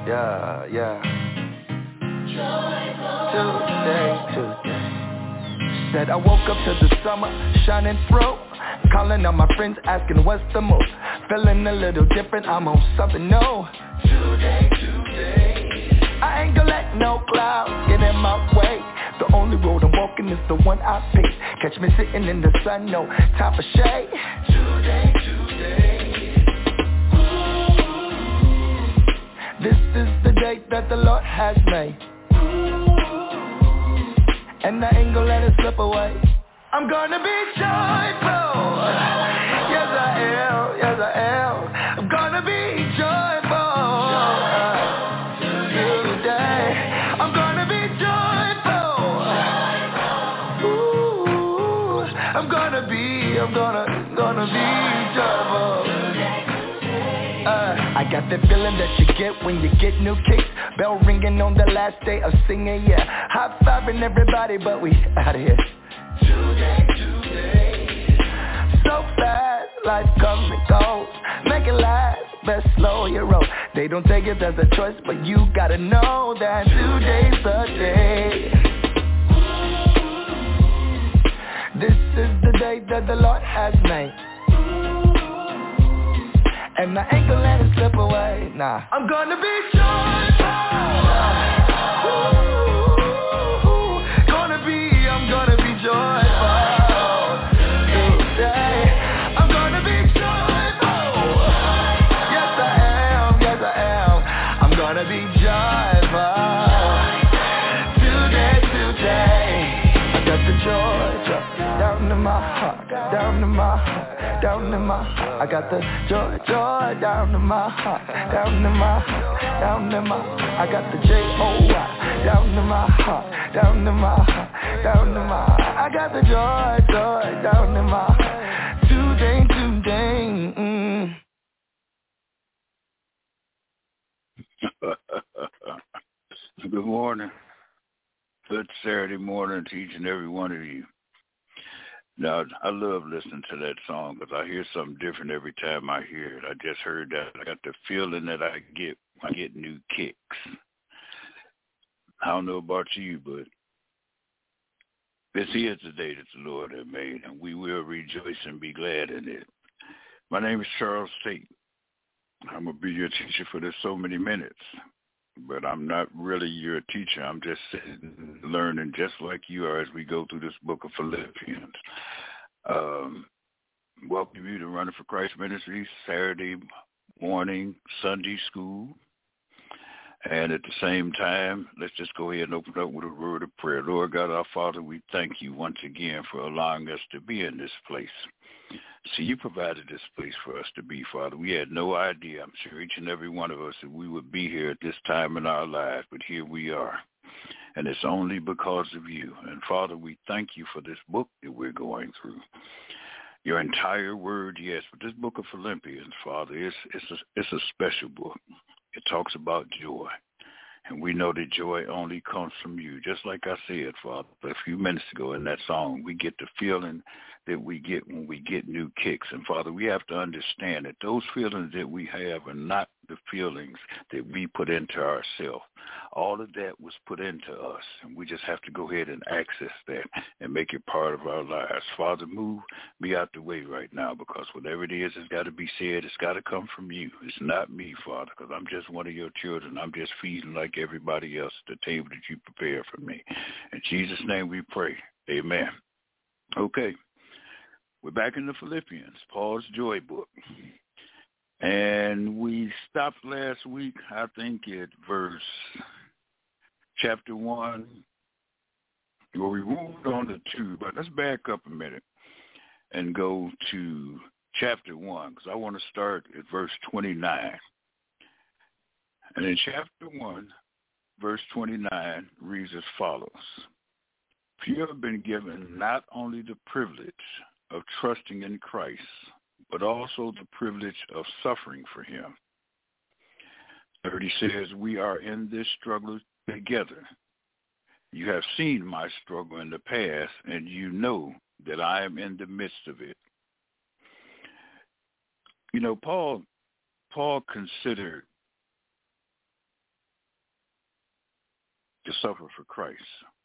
Yeah. Tuesday. Said I woke up to the summer shining through. Calling on my friends asking what's the move. Feeling a little different, I'm on something new. Today. I ain't gonna let no clouds get in my way. The only road I'm walking is the one I pick. Catch me sitting in the sun, no time for shade. Today. This is the day that the Lord has made, and I ain't gonna let it slip away. I'm gonna be joyful. Yes I am. I'm gonna be joyful today. I'm gonna be joyful. Ooh, I'm gonna be joyful. I got that feeling that you get when you get new kicks. Bell ringing on the last day of singing, yeah. High-fiving everybody, but we out of here. Today. So fast, life comes and goes. Make it last, best slow your roll. They don't take it as a choice, but you gotta know that today's the day. This is the day that the Lord has made, and I ain't gonna let it slip away, nah. I'm gonna be joyful. I'm gonna be joyful today. I'm gonna be joyful. Yes I am. I'm gonna be joyful today. I got the joy down in my heart, down in my heart. I got the joy down in my heart, down in my heart. I got the J-O-Y down in my heart, down in my heart. I got the joy down in my heart. Today. Good morning. Good Saturday morning to each and every one of you. Now, I love listening to that song because I hear something different every time I hear it. I just heard that. I got the feeling that I get when I get new kicks. I don't know about you, but this is the day that the Lord has made, and we will rejoice and be glad in it. My name is Charles Tate. I'm going to be your teacher for this so many minutes, but I'm not really your teacher. I'm just sitting, learning just like you are as we go through this book of Philippians. Welcome you to Running for Christ Ministries, Saturday morning, Sunday school. And at the same time, let's just go ahead and open up with a word of prayer. Lord God, our Father, we thank you once again for allowing us to be in this place. See, you provided this place for us to be, Father. We had no idea, I'm sure each and every one of us, that we would be here at this time in our lives, but here we are. And it's only because of you. And Father, we thank you for this book that we're going through. Your entire word, yes, but this book of Philippians, Father, it's a special book. It talks about joy. And we know that joy only comes from you. Just like I said, Father, a few minutes ago in that song, we get the feeling that we get when we get new kicks. And, Father, we have to understand that those feelings that we have are not the feelings that we put into ourselves. All of that was put into us, and we just have to go ahead and access that and make it part of our lives. Father, move me out the way right now, because whatever it is that's got to be said, it's got to come from you. It's not me, Father, because I'm just one of your children. I'm just feeding like everybody else at the table that you prepare for me. In Jesus' name we pray. Amen. Okay. We're back in the Philippians, Paul's joy book. And we stopped last week, I think, at chapter 1. Well, we moved on to 2, but let's back up a minute and go to chapter 1, because I want to start at verse 29. And in chapter 1, verse 29 reads as follows. You have been given not only the privilege of trusting in Christ, but also the privilege of suffering for him. 30 says, we are in this struggle together. You have seen my struggle in the past, and you know that I am in the midst of it. You know, Paul considered suffer for Christ.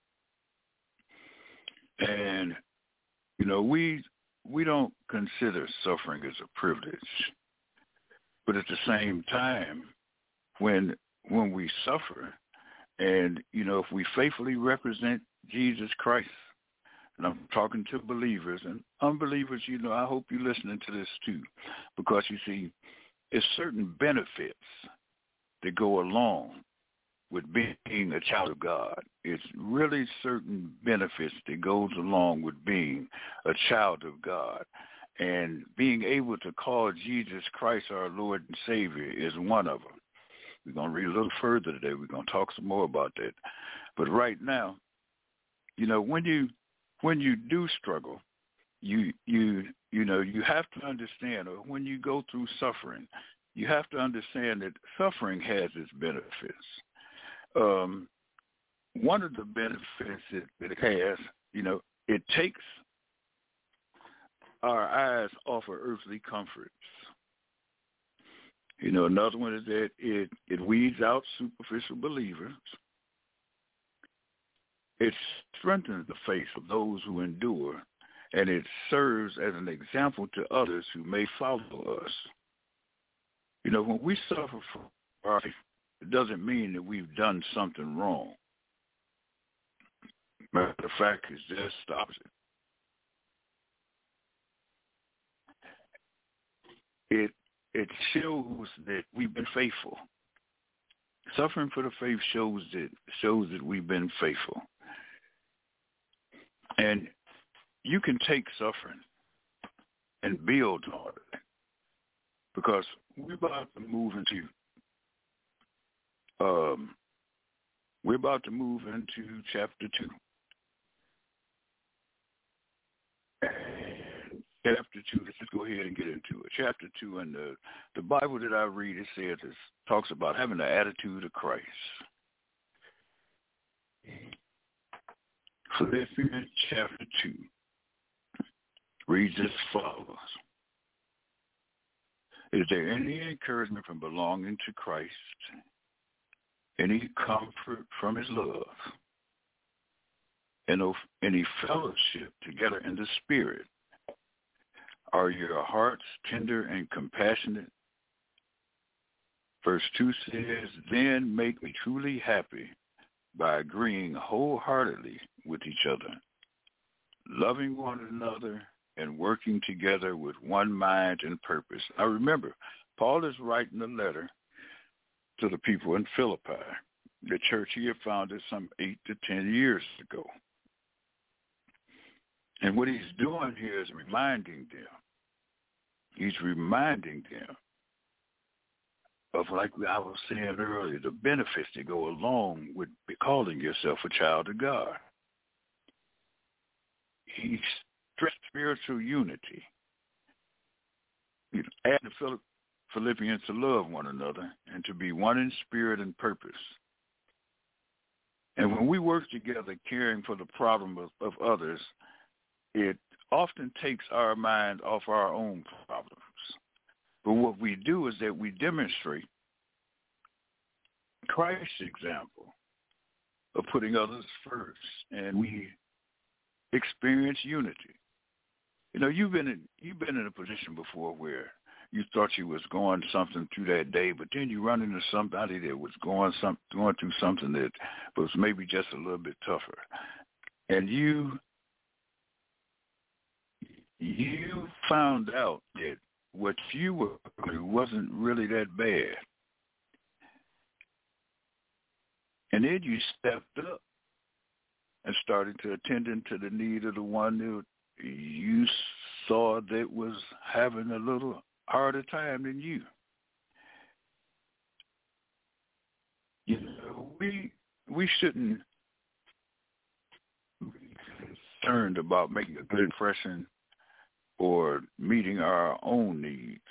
And, you know, we don't consider suffering as a privilege. But at the same time, when we suffer, and, you know, if we faithfully represent Jesus Christ, and I'm talking to believers and unbelievers, you know, I hope you're listening to this too, because you see, there's certain benefits that go along with being a child of God. It's really certain benefits that goes along with being a child of God. And being able to call Jesus Christ our Lord and Savior is one of them. We're going to read a little further today. We're going to talk some more about that. But right now, you know, when you do struggle, you know, you have to understand, or when you go through suffering, you have to understand that suffering has its benefits. One of the benefits that it has, you know, it takes our eyes off of earthly comforts. You know, another one is that it weeds out superficial believers. It strengthens the faith of those who endure, and it serves as an example to others who may follow us. You know, when we suffer for our faith, it doesn't mean that we've done something wrong. Matter of fact, it's just the opposite. It shows that we've been faithful. Suffering for the faith shows that we've been faithful. And you can take suffering and build on it, because we're about to move into chapter 2. Chapter 2, let's just go ahead and get into it. Chapter 2, and the Bible that I read, it says, it talks about having the attitude of Christ. Philippians chapter 2 reads as follows. Is there any encouragement from belonging to Christ? Any comfort from his love? And any fellowship together in the Spirit? Are your hearts tender and compassionate? Verse 2 says, then make me truly happy by agreeing wholeheartedly with each other, loving one another, and working together with one mind and purpose. Now remember, Paul is writing a letter to the people in Philippi, the church he had founded some 8 to 10 years ago. And what he's doing here is reminding them. He's reminding them of, like I was saying earlier, the benefits that go along with calling yourself a child of God. He stressed spiritual unity. You know, add the Philippians to love one another and to be one in spirit and purpose. And when we work together caring for the problem of others, it often takes our mind off our own problems. But what we do is that we demonstrate Christ's example of putting others first, and we experience unity. You know, you've been in a position before where you thought you was going something through that day, but then you run into somebody that was going through something that was maybe just a little bit tougher, and you found out that what you were doing wasn't really that bad. And then you stepped up and started to attend to the need of the one that you saw that was having a little harder time than you. You know, we shouldn't be concerned about making a good impression or meeting our own needs.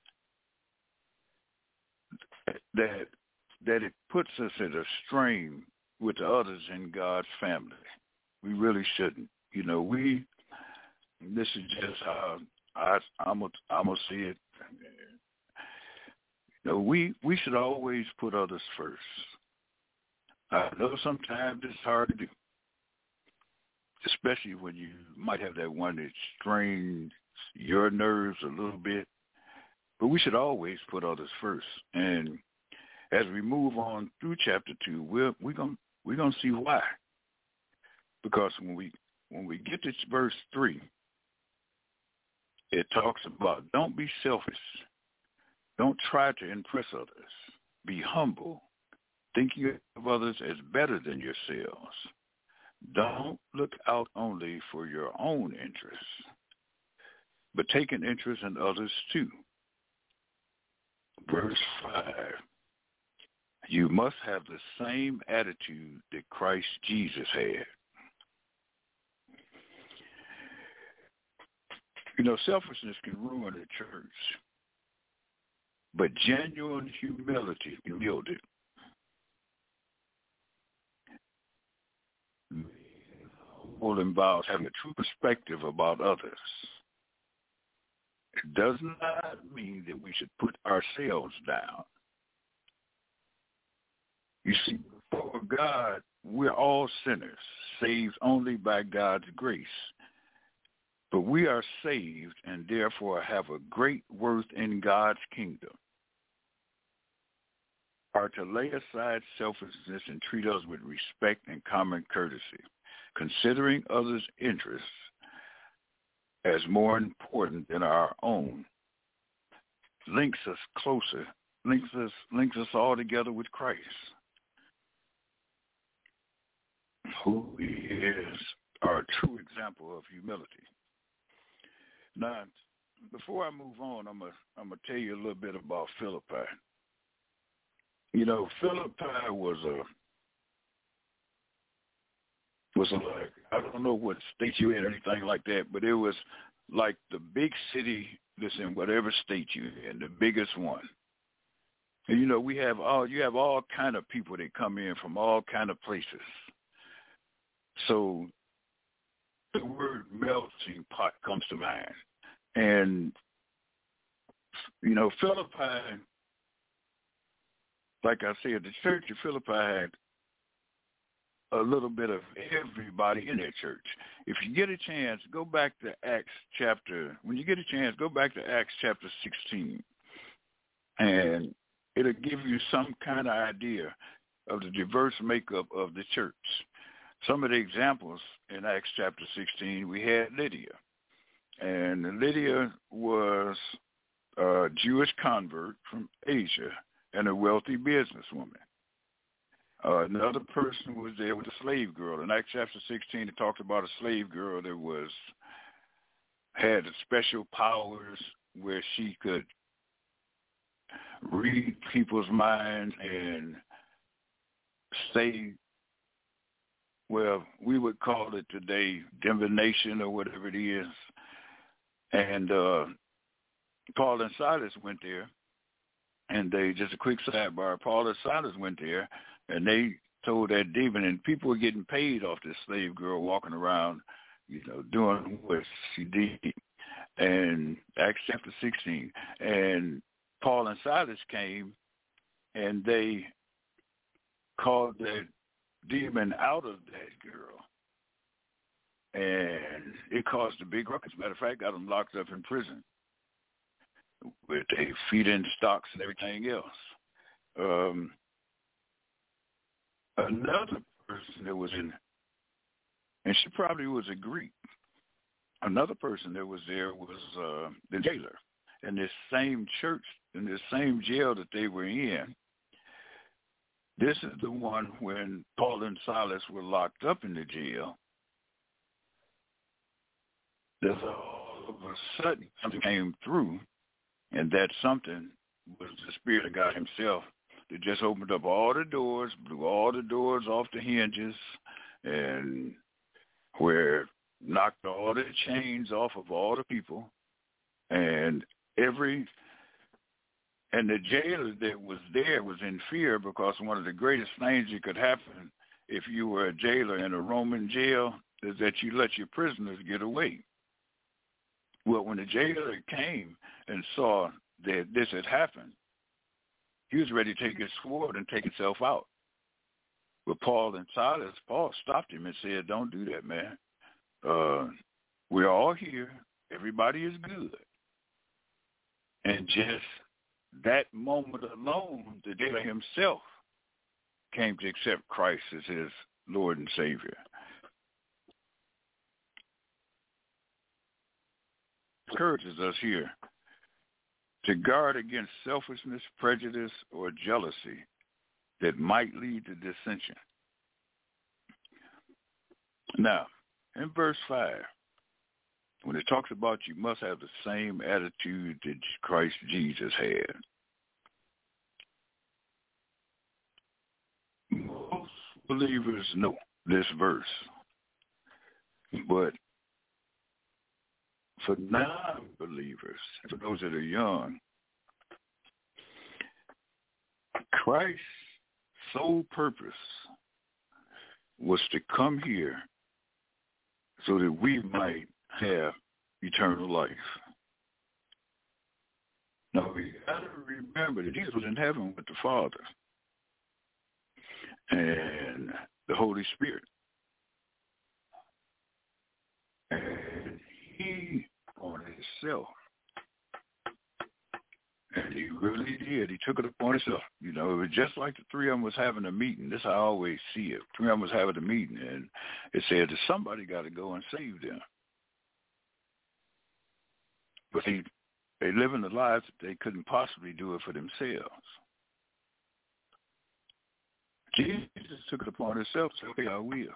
That it puts us at a strain with the others in God's family. We really shouldn't. You know, this is just how I'm gonna see it. You know, we should always put others first. I know sometimes it's hard to do, especially when you might have that one that strains your nerves a little bit. But we should always put others first. And as we move on through chapter 2, we're gonna see why. Because when we get to verse 3, it talks about don't be selfish. Don't try to impress others. Be humble, thinking of others as better than yourselves. Don't look out only for your own interests, but take an interest in others too. Verse 5, you must have the same attitude that Christ Jesus had. You know, selfishness can ruin a church, but genuine humility can build it. All involves having a true perspective about others. It does not mean that we should put ourselves down. You see, before God, we're all sinners, saved only by God's grace. But we are saved and therefore have a great worth in God's kingdom. Are to lay aside selfishness and treat others with respect and common courtesy, considering others' interests as more important than our own, links us closer, links us all together with Christ, who is our true example of humility. Now, before I move on, I'm gonna tell you a little bit about Philippi. You know, Philippi was like, I don't know what state you're in or anything like that, but it was like the big city that's in whatever state you're in, the biggest one. And you know, you have all kind of people that come in from all kind of places. So the word melting pot comes to mind. And, you know, Philippi, like I said, the church of Philippi had a little bit of everybody in that church. If you get a chance, go back to Acts chapter 16, and it'll give you some kind of idea of the diverse makeup of the church. Some of the examples in Acts chapter 16, we had Lydia. And Lydia was a Jewish convert from Asia and a wealthy businesswoman. Another person was there with a slave girl. In Acts chapter 16, it talked about a slave girl that had special powers where she could read people's minds and say, well, we would call it today divination or whatever it is. And Paul and Silas went there, and just a quick sidebar, Paul and Silas went there, and they told that demon, and people were getting paid off this slave girl walking around, you know, doing what she did. And Acts chapter 16, and Paul and Silas came, and they called that demon out of that girl. And it caused a big ruckus. Matter of fact, got them locked up in prison with their feet in stocks and everything else. Another person that was in, and she probably was a Greek. Another person that was there was the jailer. In this same church, in this same jail that they were in, this is the one when Paul and Silas were locked up in the jail. There's all of a sudden something came through, and that something was the Spirit of God himself that just opened up all the doors, blew all the doors off the hinges, and where knocked all the chains off of all the people, and the jailer that was there was in fear, because one of the greatest things that could happen if you were a jailer in a Roman jail is that you let your prisoners get away. Well, when the jailer came and saw that this had happened, he was ready to take his sword and take himself out. with Paul and Silas, Paul stopped him and said, don't do that, man. We're all here. Everybody is good. And just that moment alone, the jailer himself came to accept Christ as his Lord and Savior. It encourages us here to guard against selfishness, prejudice, or jealousy that might lead to dissension. Now, in verse 5, when it talks about you must have the same attitude that Christ Jesus had, most believers know this verse, but for non-believers, for those that are young, Christ's sole purpose was to come here so that we might have eternal life. Now, we got to remember that Jesus was in heaven with the Father and the Holy Spirit. And he on himself. And he really did. He took it upon himself. You know, it was just like the three of them was having a meeting. This is how I always see it. Three of them was having a meeting, and it said that somebody got to go and save them. But they live in the lives that they couldn't possibly do it for themselves. Jesus took it upon himself, so okay, I will.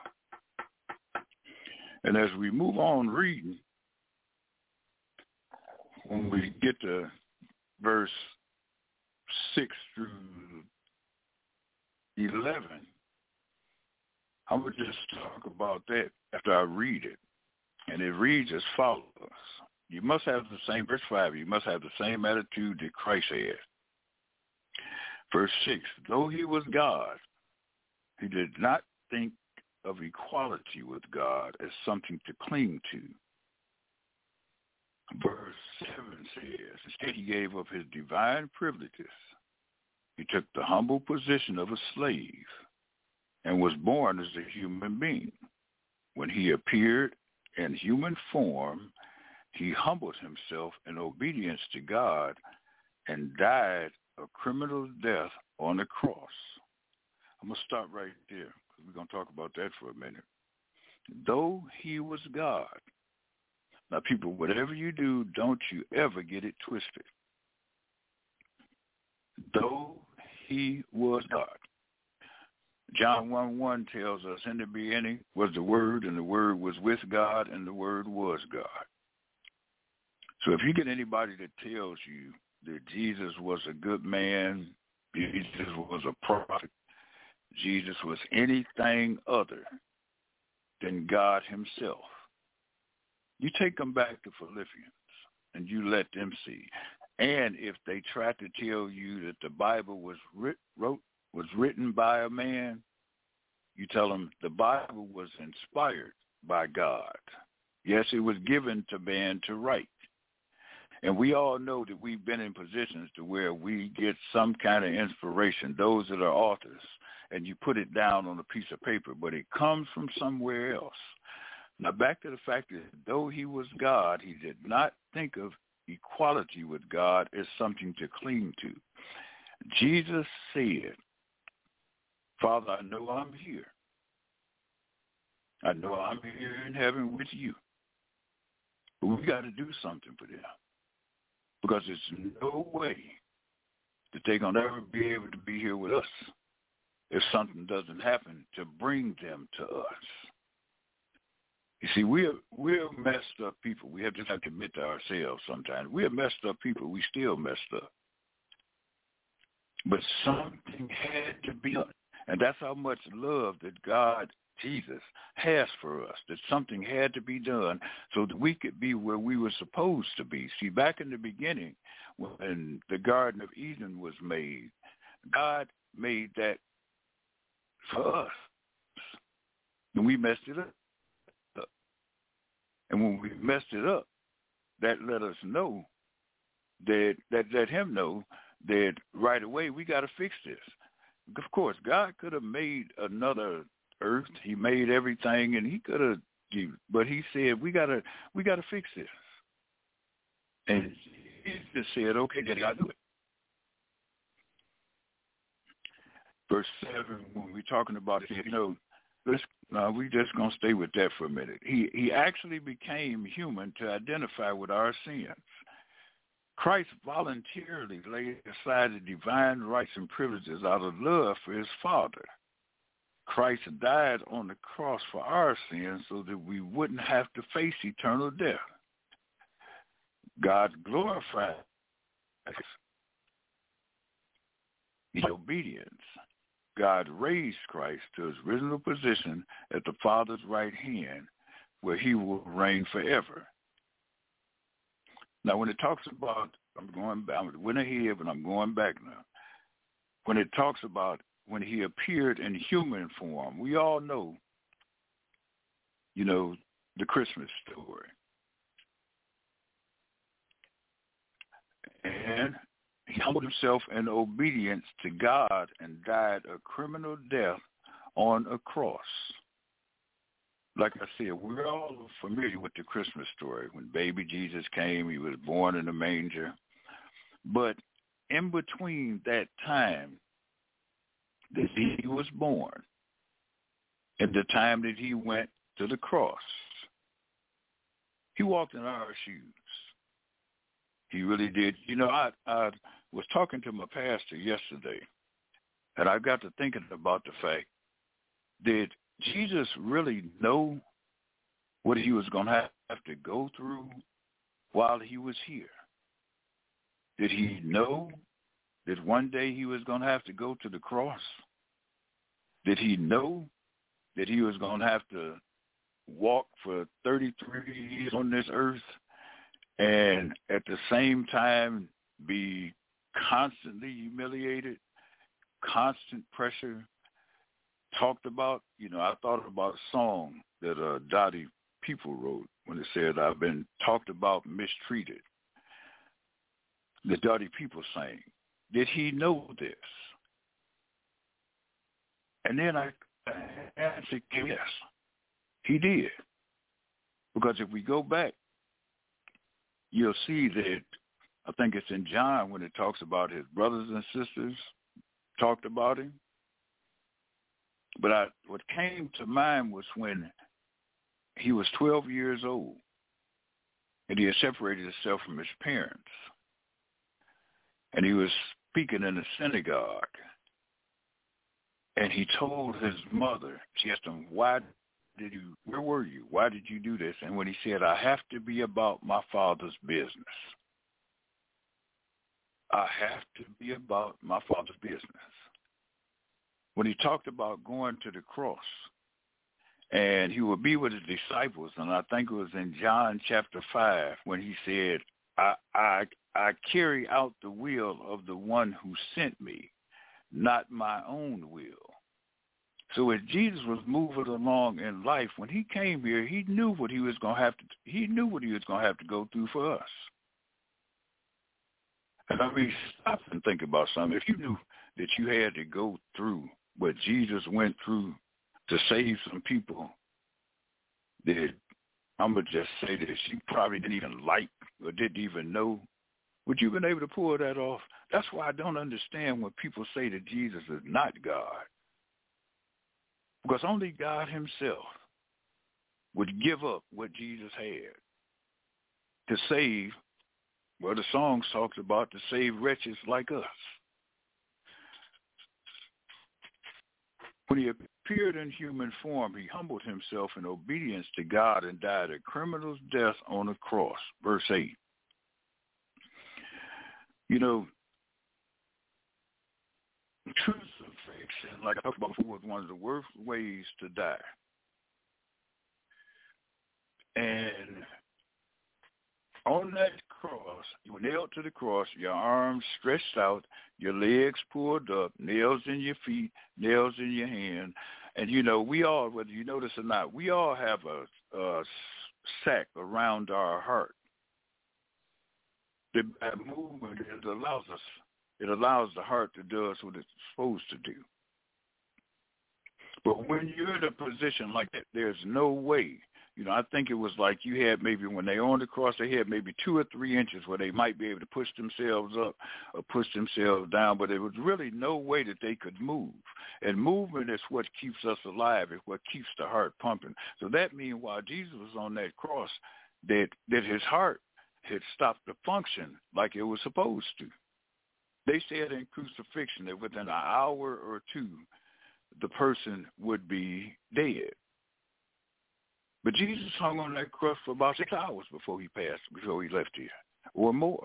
And as we move on reading, when we get to verse 6 through 11, I would just talk about that after I read it. And it reads as follows. You must have the same, verse 5, you must have the same attitude that Christ had. Verse 6, though he was God, he did not think of equality with God as something to cling to. Verse 7 says, instead he gave up his divine privileges. He took the humble position of a slave and was born as a human being. When he appeared in human form, he humbled himself in obedience to God and died a criminal death on the cross. I'm going to stop right there because we're going to talk about that for a minute. Though he was God. Now, people, whatever you do, don't you ever get it twisted. Though he was God. John 1:1 tells us, in the beginning was the Word, and the Word was with God, and the Word was God. So if you get anybody that tells you that Jesus was a good man, Jesus was a prophet, Jesus was anything other than God himself, you take them back to Philippians and you let them see. And if they try to tell you that the Bible was written by a man, you tell them the Bible was inspired by God. Yes, it was given to man to write. And we all know that we've been in positions to where we get some kind of inspiration, those that are authors, and you put it down on a piece of paper, but it comes from somewhere else. Now, back to the fact that though he was God, he did not think of equality with God as something to cling to. Jesus said, Father, I know I'm here. I know I'm here in heaven with you. But we got to do something for them. Because there's no way that they're going to ever be able to be here with us if something doesn't happen to bring them to us. You see, we're messed up people. We have to admit to ourselves sometimes. We're messed up people. We still messed up. But something had to be done. And that's how much love that God, Jesus, has for us, that something had to be done so that we could be where we were supposed to be. See, back in the beginning, when the Garden of Eden was made, God made that for us. And we messed it up. And when we messed it up, that let us know that let him know that right away we got to fix this. Of course, God could have made another earth. He made everything, and he could have, but he said, we gotta fix this. And he just said, okay, then I'll do it. Verse 7, when we're talking about it, we just going to stay with that for a minute. He actually became human to identify with our sins. Christ voluntarily laid aside the divine rights and privileges out of love for his Father. Christ died on the cross for our sins so that we wouldn't have to face eternal death. God glorified his obedience. God raised Christ to his original position at the Father's right hand, where he will reign forever. Now, when it talks about, I went ahead, but I'm going back now. When it talks about when he appeared in human form, we all know, the Christmas story. And he humbled himself in obedience to God and died a criminal death on a cross. Like I said, we're all familiar with the Christmas story. When baby Jesus came, he was born in a manger. But in between that time that he was born and the time that he went to the cross, he walked in our shoes. He really did. I was talking to my pastor yesterday, and I got to thinking about the fact, did Jesus really know what he was going to have to go through while he was here? Did he know that one day he was going to have to go to the cross? Did he know that he was going to have to walk for 33 years on this earth and at the same time be constantly humiliated, constant pressure, talked about? I thought about a song that Dottie People wrote when it said, I've been talked about, mistreated. The Dottie People sang. Did he know this? And then I answered, yes, he did. Because if we go back, you'll see that, I think it's in John when it talks about his brothers and sisters talked about him. But what came to mind was when he was 12 years old and he had separated himself from his parents. And he was speaking in a synagogue. And he told his mother, she asked him, where were you? Why did you do this? And when he said, I have to be about my Father's business. I have to be about my Father's business. When he talked about going to the cross, and he would be with his disciples, and I think it was in John chapter 5, when he said, I carry out the will of the one who sent me, not my own will. So as Jesus was moving along in life, when he came here, he knew what he was going to have to. He knew what he was going to have to go through for us. And I mean, stop and think about something. If you knew that you had to go through what Jesus went through to save some people, that I'm gonna just say this, you probably didn't even like or didn't even know, would you have been able to pull that off? That's why I don't understand when people say that Jesus is not God. Because only God himself would give up what Jesus had to save, well, the song talks about, to save wretches like us. When he appeared in human form, he humbled himself in obedience to God and died a criminal's death on a cross. Verse 8. Crucifixion, like I talked about before, was one of the worst ways to die. And on that cross, you were nailed to the cross, your arms stretched out, your legs pulled up, nails in your feet, nails in your hand. And, we all, whether you notice or not, we all have a sac around our heart. That movement, it allows us, It allows the heart to do what it's supposed to do. But when you're in a position like that, there's no way. I think it was like you had maybe when they on the cross, they had maybe 2 or 3 inches where they might be able to push themselves up or push themselves down, but there was really no way that they could move. And movement is what keeps us alive. It's what keeps the heart pumping. So that means while Jesus was on that cross, that his heart had stopped to function like it was supposed to. They said in crucifixion that within an hour or two, the person would be dead. But Jesus hung on that cross for about 6 hours before he left here, or more.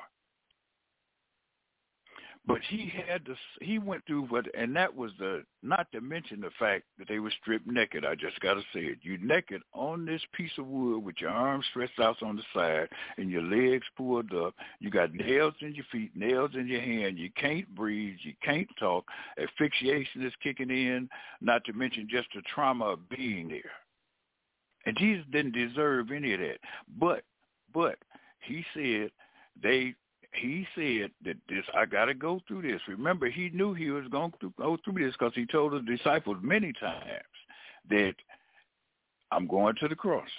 But he went through and that was not to mention the fact that they were stripped naked. I just got to say it. You're naked on this piece of wood with your arms stretched out on the side and your legs pulled up. You got nails in your feet, nails in your hand. You can't breathe. You can't talk. Asphyxiation is kicking in, not to mention just the trauma of being there. And Jesus didn't deserve any of that. But he said that this, I got to go through this. Remember, he knew he was going to go through this because he told the disciples many times that I'm going to the cross.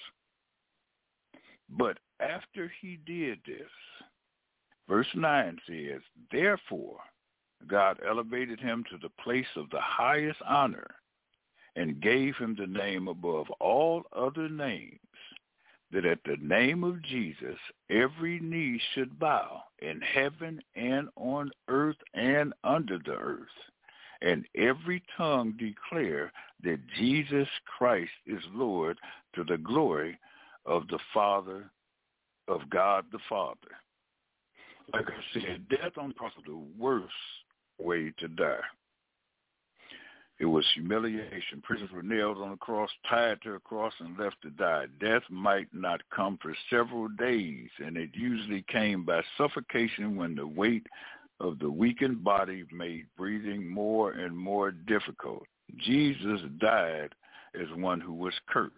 But after he did this, verse 9 says, therefore, God elevated him to the place of the highest honor and gave him the name above all other names, that at the name of Jesus every knee should bow in heaven and on earth and under the earth, and every tongue declare that Jesus Christ is Lord, to the glory of the Father, of God the Father. Like I said, death on the cross was the worst way to die. It was humiliation. Prisoners were nailed on a cross, tied to a cross, and left to die. Death might not come for several days, and it usually came by suffocation when the weight of the weakened body made breathing more and more difficult. Jesus died as one who was cursed.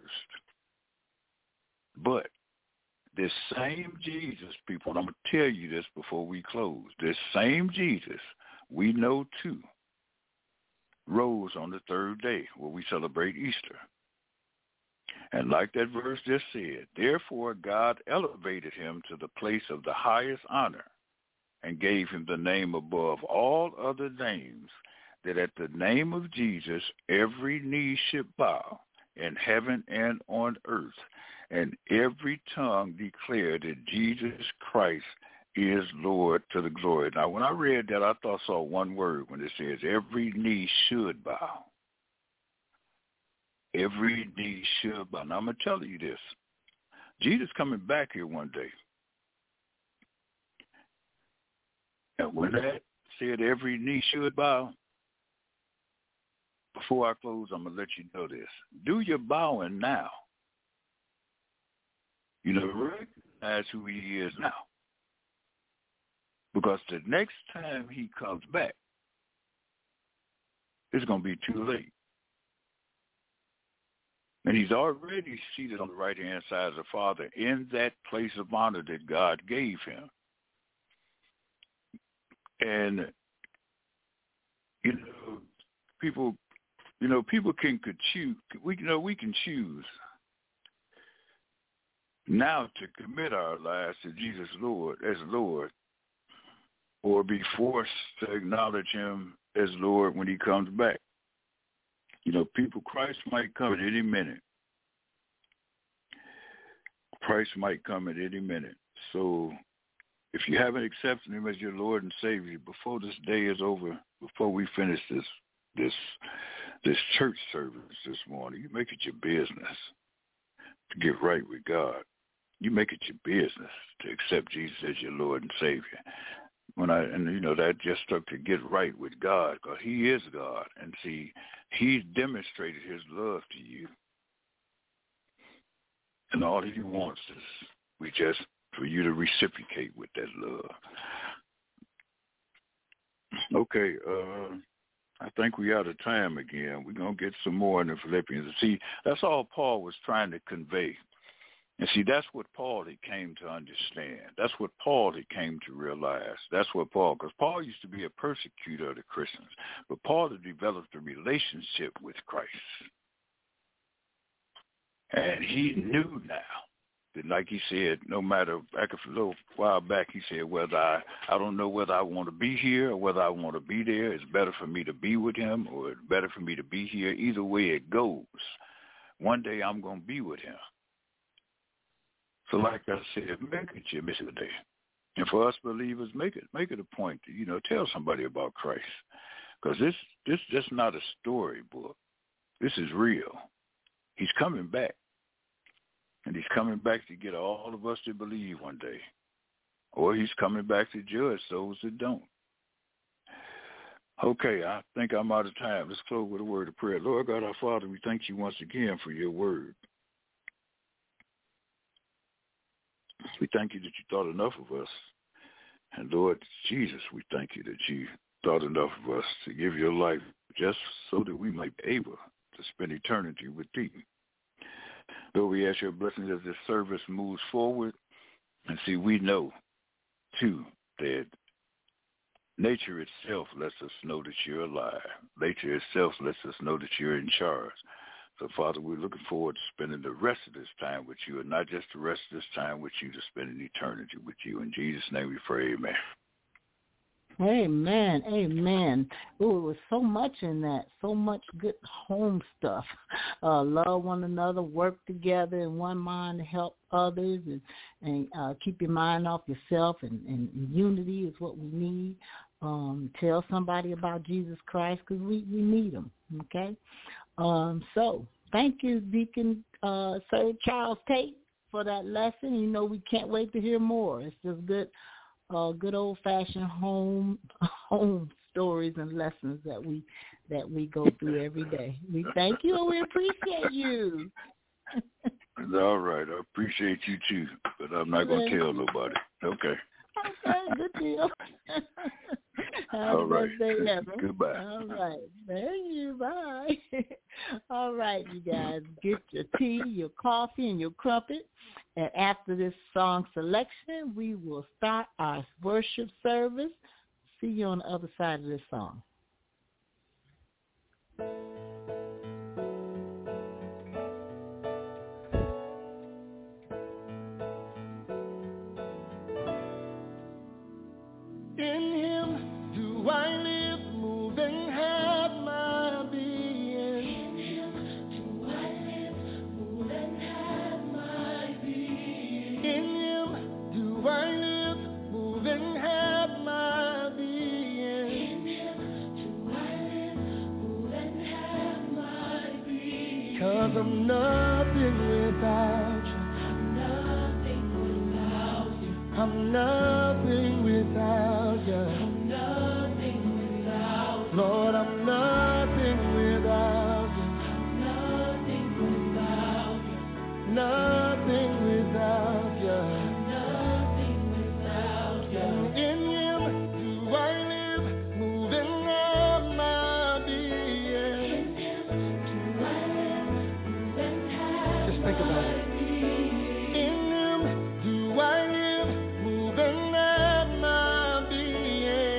But this same Jesus, people, and I'm going to tell you this before we close, this same Jesus, we know too, rose on the third day where we celebrate Easter. And like that verse just said, therefore God elevated him to the place of the highest honor and gave him the name above all other names, that at the name of Jesus every knee should bow in heaven and on earth, and every tongue declare that Jesus Christ is Lord, to the glory. Now, when I read that, I saw one word when it says every knee should bow. Every knee should bow. Now, I'm going to tell you this. Jesus coming back here one day. And when that said every knee should bow, before I close, I'm going to let you know this. Do your bowing now. Recognize who he is now. Because the next time he comes back, it's going to be too late. And he's already seated on the right-hand side of the Father in that place of honor that God gave him. And, people can choose. We can choose now to commit our lives to Jesus Lord as Lord, or be forced to acknowledge him as Lord when he comes back. Christ might come at any minute. Christ might come at any minute. So if you haven't accepted him as your Lord and Savior, before this day is over, before we finish this church service this morning, you make it your business to get right with God. You make it your business to accept Jesus as your Lord and Savior. That just stuck to get right with God, because he is God. And see, he's demonstrated his love to you. And all he wants is for you to reciprocate with that love. Okay, I think we're out of time again. We're going to get some more in the Philippians. See, that's all Paul was trying to convey. And see, that's what Paul he came to understand. That's what Paul he came to realize. That's what Paul, because Paul used to be a persecutor of the Christians, but Paul had developed a relationship with Christ. And he knew now that, like he said, no matter, back a little while back, he said, whether I don't know whether I want to be here or whether I want to be there. It's better for me to be with him or it's better for me to be here. Either way it goes, one day I'm going to be with him. So like I said, make it your mission today. And for us believers, make it a point to, tell somebody about Christ. Because this just not a storybook. This is real. He's coming back. And he's coming back to get all of us to believe one day. Or he's coming back to judge those that don't. Okay, I think I'm out of time. Let's close with a word of prayer. Lord God, our Father, we thank you once again for your word. We thank you that you thought enough of us. And Lord Jesus, we thank you that you thought enough of us to give your life just so that we might be able to spend eternity with thee. Lord, we ask your blessings as this service moves forward. And see, we know, too, that nature itself lets us know that you're alive. Nature itself lets us know that you're in charge. So, Father, we're looking forward to spending the rest of this time with you, and not just the rest of this time with you, to spending eternity with you. In Jesus' name we pray, amen. Amen. Amen. Oh, it was so much in that, so much good home stuff. Love one another, work together in one mind to help others, and keep your mind off yourself, and unity is what we need. Tell somebody about Jesus Christ, because we need him, okay? So thank you, Deacon Sir Charles Tate, for that lesson. We can't wait to hear more. It's just good old-fashioned home stories and lessons that we go through every day. We thank you and we appreciate you. All right. I appreciate you, too, but I'm not going to tell nobody. Okay. Okay, good deal. All right. Goodbye. All right. Thank you. Bye. All right, you guys. Get your tea, your coffee, and your crumpet. And after this song selection, we will start our worship service. See you on the other side of this song. In him do I live, move, and have my being. In him do I live, move, and have my being. In him do I live, move, and have my being. In him do I live, move, and have my being. 'Cause I'm nothing without you. I'm nothing without you. I'm nothing without you. I'm nothing without you. Lord, I'm nothing without you. I'm nothing without you. Nothing without you. Nothing without you. In him do I live, move, and have my being. In him do I live, move, and have. Just think about it. In him do I live, move, and have my being.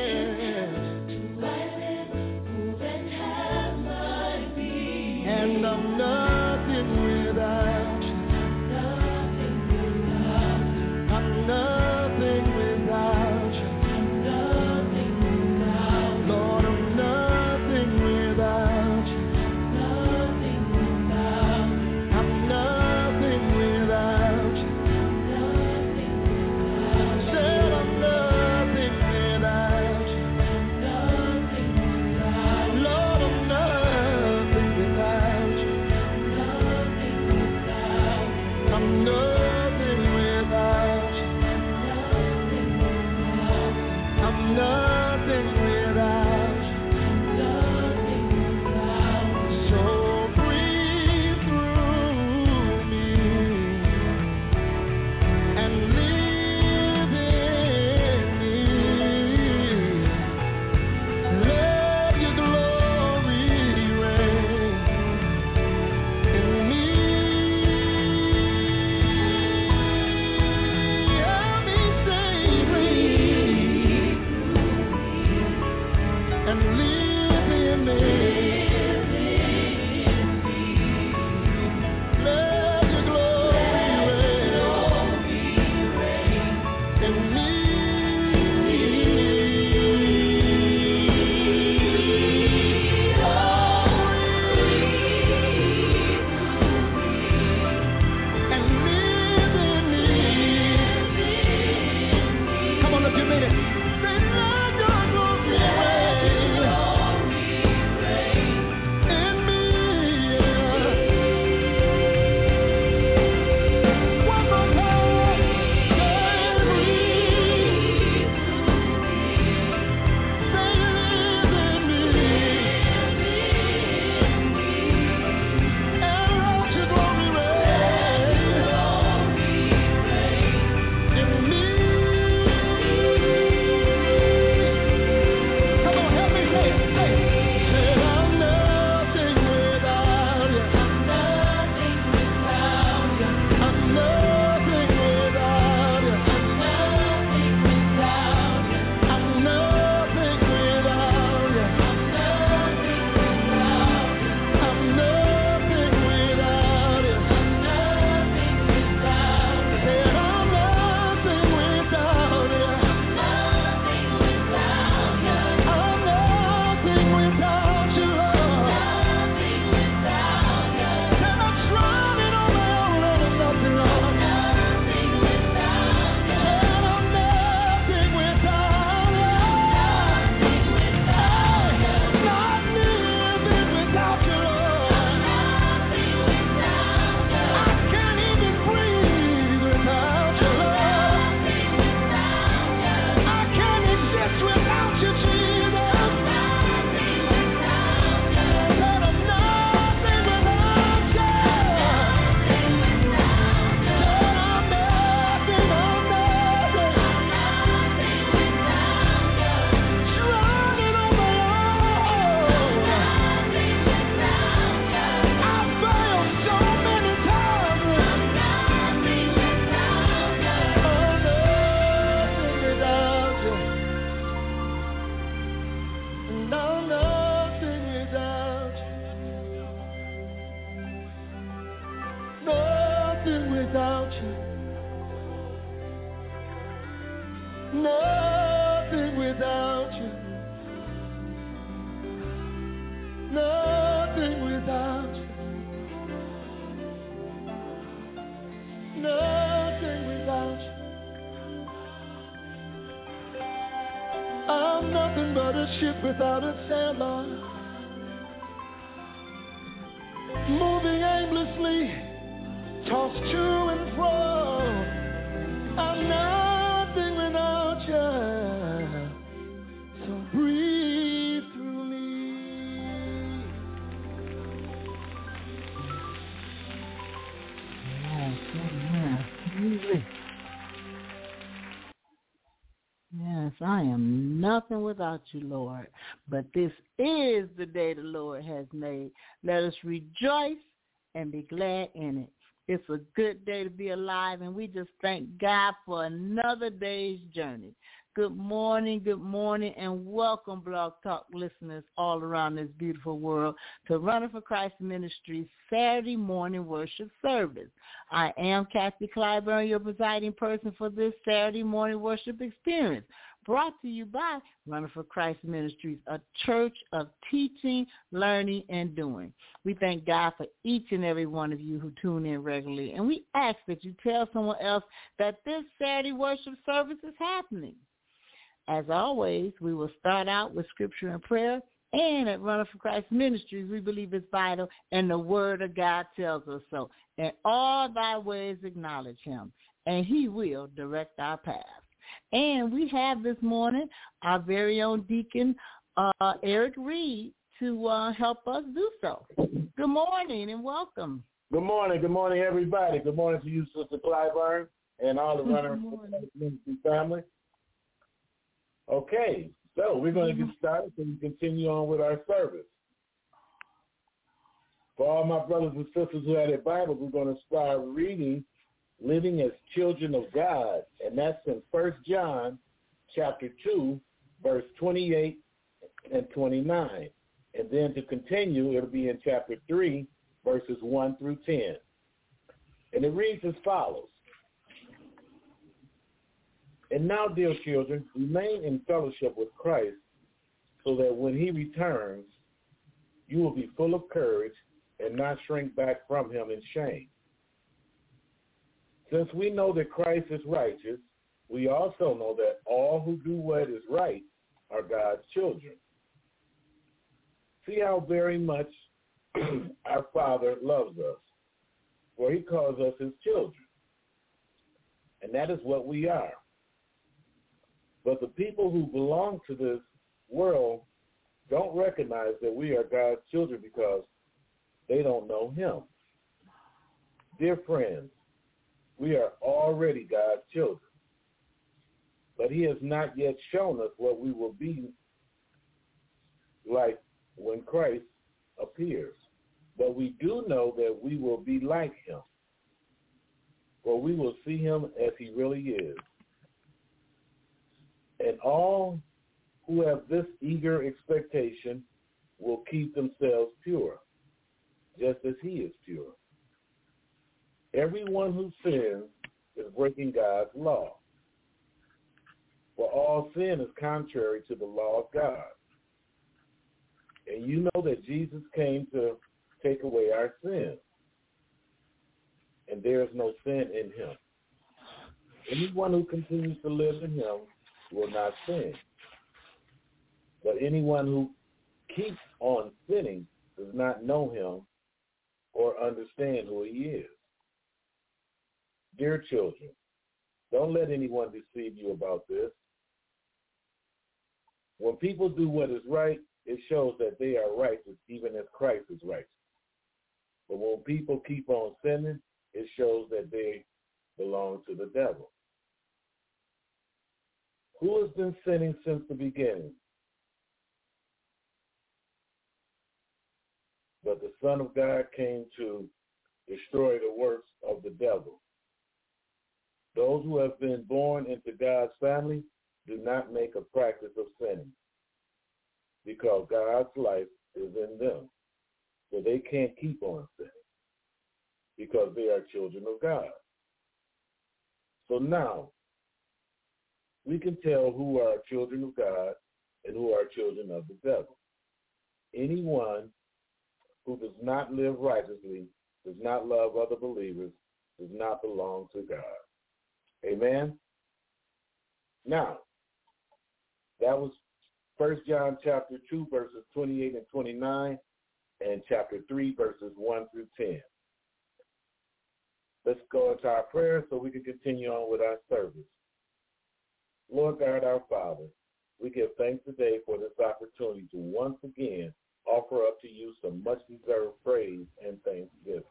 Nothing without you. Nothing without you. Nothing without you. I'm nothing but a ship without a sailor, moving aimlessly, tossed to and fro. I'm nothing without you. So breathe through me. Yes, I am nothing without you, Lord. But this is the day the Lord has made. Let us rejoice and be glad in it. It's a good day to be alive, and we just thank God for another day's journey. Good morning, and welcome, Blog Talk listeners all around this beautiful world to Running for Christ Ministries Saturday morning worship service. I am Kathy Clyburn, your presiding person for this Saturday morning worship experience, brought to you by Running for Christ Ministries, a church of teaching, learning, and doing. We thank God for each and every one of you who tune in regularly, and we ask that you tell someone else that this Saturday worship service is happening. As always, we will start out with scripture and prayer, and at Running for Christ Ministries, we believe it's vital, and the Word of God tells us so. In all thy ways acknowledge him, and he will direct our path. And we have this morning our very own deacon, Eric Reed, to help us do so. Good morning and welcome. Good morning, everybody. Good morning to you, Sister Clyburn, and all the Runner Ministry family. Okay, so we're going to get started so we continue on with our service. For all my brothers and sisters who have their Bibles, we're going to start reading Living as Children of God, and that's in 1 John chapter 2, verse 28 and 29. And then to continue, it'll be in chapter 3, verses 1 through 10. And it reads as follows. And now, dear children, remain in fellowship with Christ, so that when he returns, you will be full of courage and not shrink back from him in shame. Since we know that Christ is righteous, we also know that all who do what is right are God's children. See how very much our Father loves us, for he calls us his children. And that is what we are. But the people who belong to this world don't recognize that we are God's children because they don't know him. Dear friends, we are already God's children, but he has not yet shown us what we will be like when Christ appears. But we do know that we will be like him, for we will see him as he really is. And all who have this eager expectation will keep themselves pure, just as he is pure. Everyone who sins is breaking God's law, for all sin is contrary to the law of God. And you know that Jesus came to take away our sins, and there is no sin in him. Anyone who continues to live in him will not sin. But anyone who keeps on sinning does not know him or understand who he is. Dear children, don't let anyone deceive you about this. When people do what is right, it shows that they are righteous, even as Christ is righteous. But when people keep on sinning, it shows that they belong to the devil. Who has been sinning since the beginning? But the Son of God came to destroy the works of the devil. Those who have been born into God's family do not make a practice of sinning, because God's life is in them. So they can't keep on sinning, because they are children of God. So now, we can tell who are children of God and who are children of the devil. Anyone who does not live righteously, does not love other believers, does not belong to God. Amen? Now, that was 1 John chapter 2, verses 28 and 29, and chapter 3, verses 1 through 10. Let's go into our prayer so we can continue on with our service. Lord God, our Father, we give thanks today for this opportunity to once again offer up to you some much-deserved praise and thanksgiving.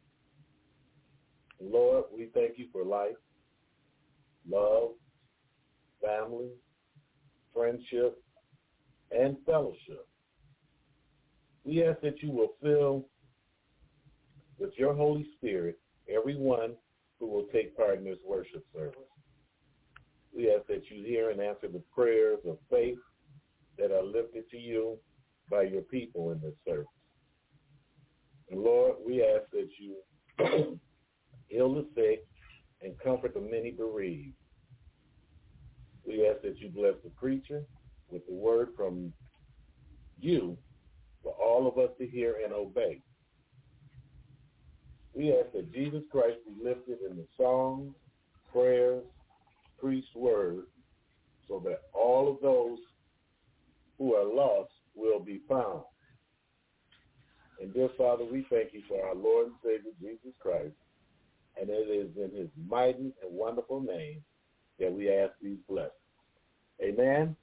Lord, we thank you for life, love, family, friendship, and fellowship. We ask that you will fill with your Holy Spirit everyone who will take part in this worship service. We ask that you hear and answer the prayers of faith that are lifted to you by your people in this service. And Lord, we ask that you heal the sick and comfort the many bereaved. We ask that you bless the preacher with the word from you for all of us to hear and obey. We ask that Jesus Christ be lifted in the songs, prayers, priest's word, so that all of those who are lost will be found. And dear Father, we thank you for our Lord and Savior, Jesus Christ, and it is in his mighty and wonderful name that we ask these blessings. Amen?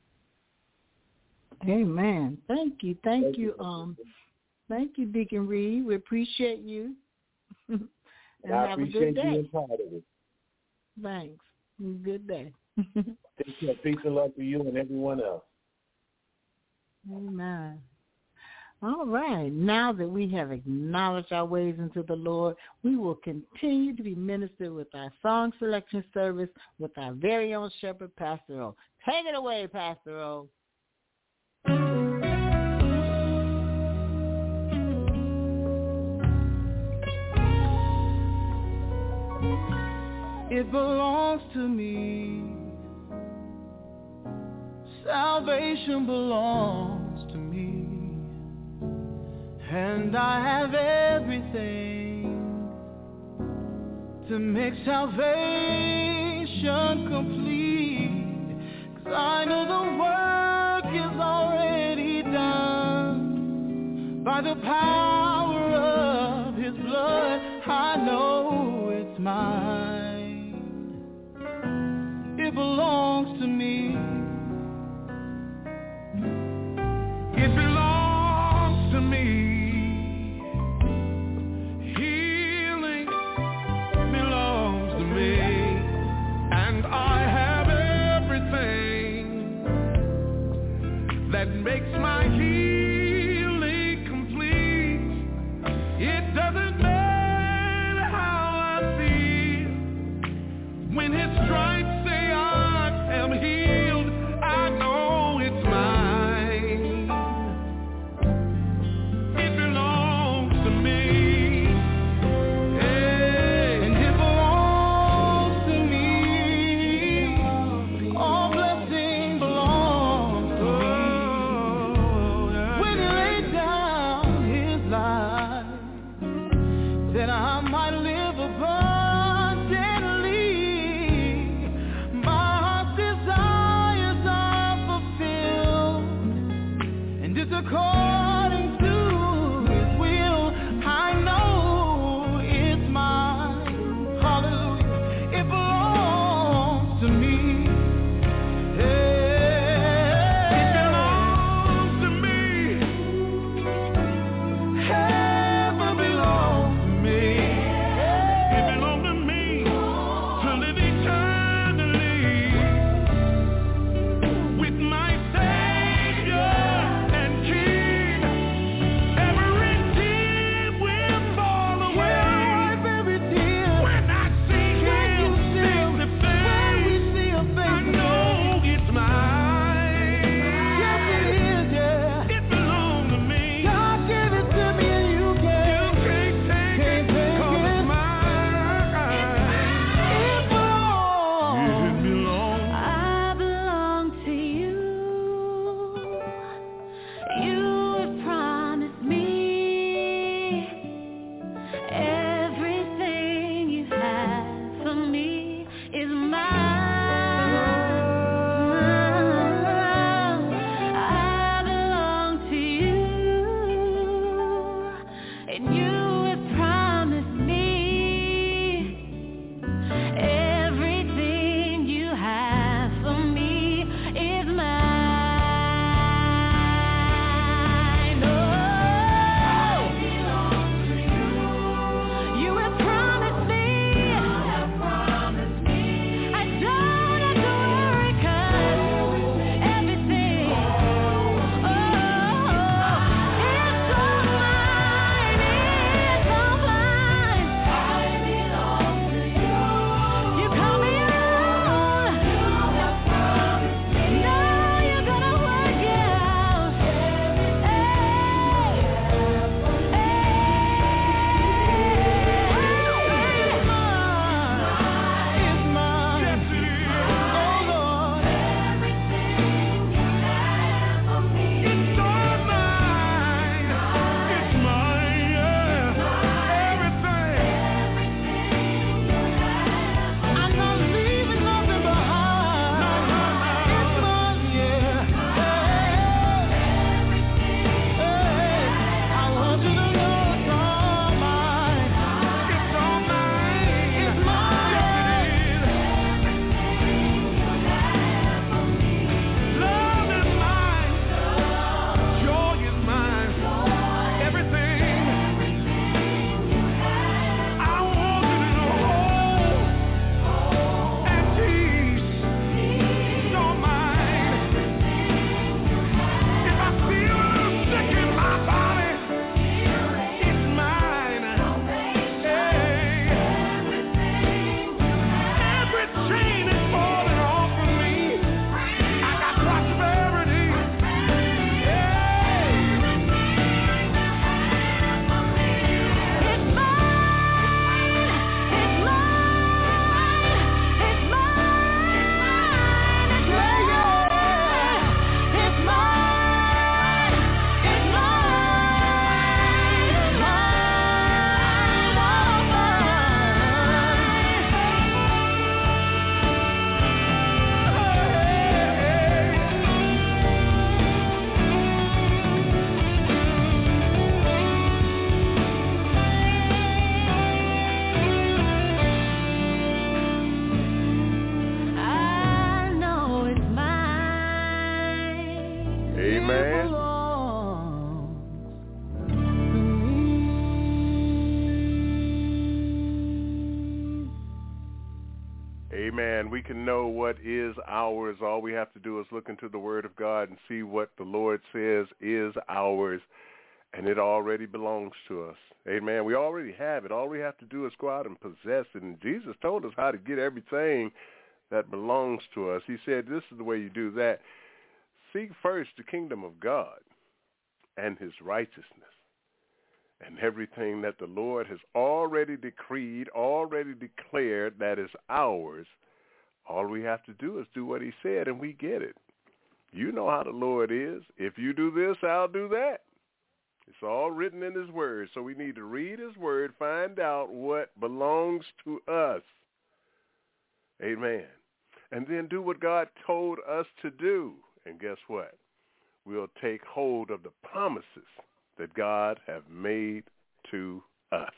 Amen. Thank you. Thank you, Deacon Reed. We appreciate you. And I have appreciate a good day. being part of it. Thanks. Good day. Take care. Peace and love to you and everyone else. Amen. All right. Now that we have acknowledged our ways into the Lord, we will continue to be ministered with our song selection service with our very own shepherd, Pastor O. Take it away, Pastor O. It belongs to me. Salvation belongs to me. And I have everything to make salvation complete. 'Cause I know the work is already done. By the power of his blood, I know it's mine. It belongs to me. It belongs to me. Healing belongs to me. And I have everything that makes my healing complete. It doesn't matter how I feel. When his stripes say I am healed, I know it's mine. It belongs to me. And it belongs to me. All blessing belongs to me. When he laid down his life, that I might live abundantly. My heart's desires are fulfilled, and it's according to his will. I know it's mine. Hallelujah. It belongs to me. It belongs to me. Heaven belongs to me. It belongs to me to live eternally with my Savior and King. Amen. We can know what is ours. All we have to do is look into the Word of God and see what the Lord says is ours, and it already belongs to us. Amen. We already have it. All we have to do is go out and possess it. And Jesus told us how to get everything that belongs to us. He said, this is the way you do that. Seek first the kingdom of God and his righteousness, and everything that the Lord has already decreed, already declared that is ours. All we have to do is do what he said, and we get it. You know how the Lord is. If you do this, I'll do that. It's all written in his word. So we need to read his word, find out what belongs to us. Amen. And then do what God told us to do. And guess what? We'll take hold of the promises that God have made to us.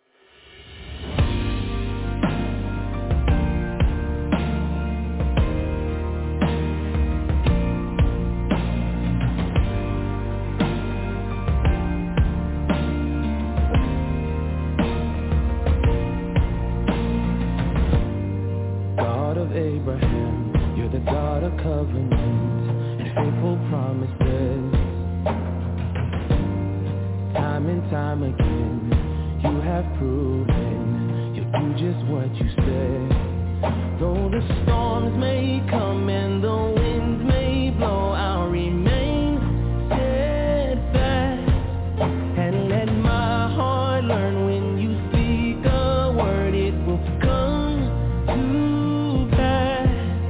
God of Abraham, you're the God of covenants and faithful promises. Time and time again, you have proven you'll do just what you said. Though the storms may come and the winds may blow, I'll remain steadfast and let my heart learn when you speak a word, it will come to pass.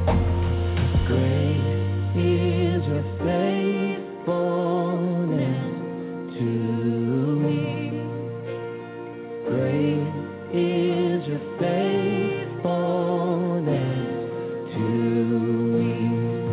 Great is your faithfulness to me. Great is your faithfulness to me.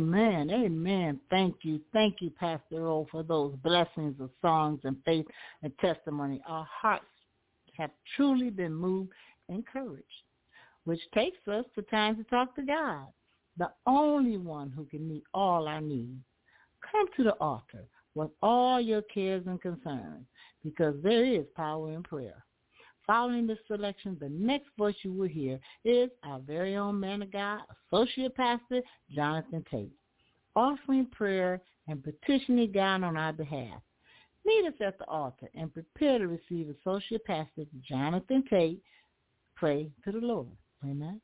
Amen. Amen. Thank you. Thank you, Pastor O, for those blessings of songs and faith and testimony. Our hearts have truly been moved and encouraged, which takes us to time to talk to God, the only one who can meet all our needs. Come to the altar with all your cares and concerns, because there is power in prayer. Following this selection, the next voice you will hear is our very own man of God, Associate Pastor Jonathan Tate, offering prayer and petitioning God on our behalf. Meet us at the altar and prepare to receive Associate Pastor Jonathan Tate. Pray to the Lord. Amen.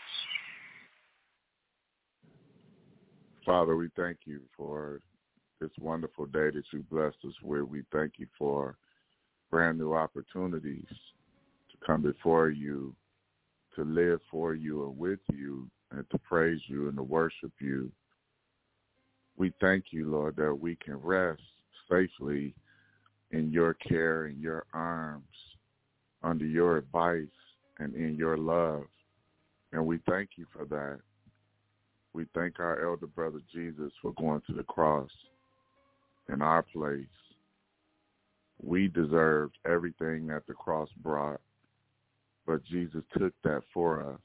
Father, we thank you for this wonderful day that you blessed us with. We thank you for brand new opportunities to come before you, to live for you and with you, and to praise you and to worship you. We thank you, Lord, that we can rest safely in your care, in your arms, under your advice, and in your love. And we thank you for that. We thank our elder brother Jesus for going to the cross in our place. We deserved everything that the cross brought, but Jesus took that for us.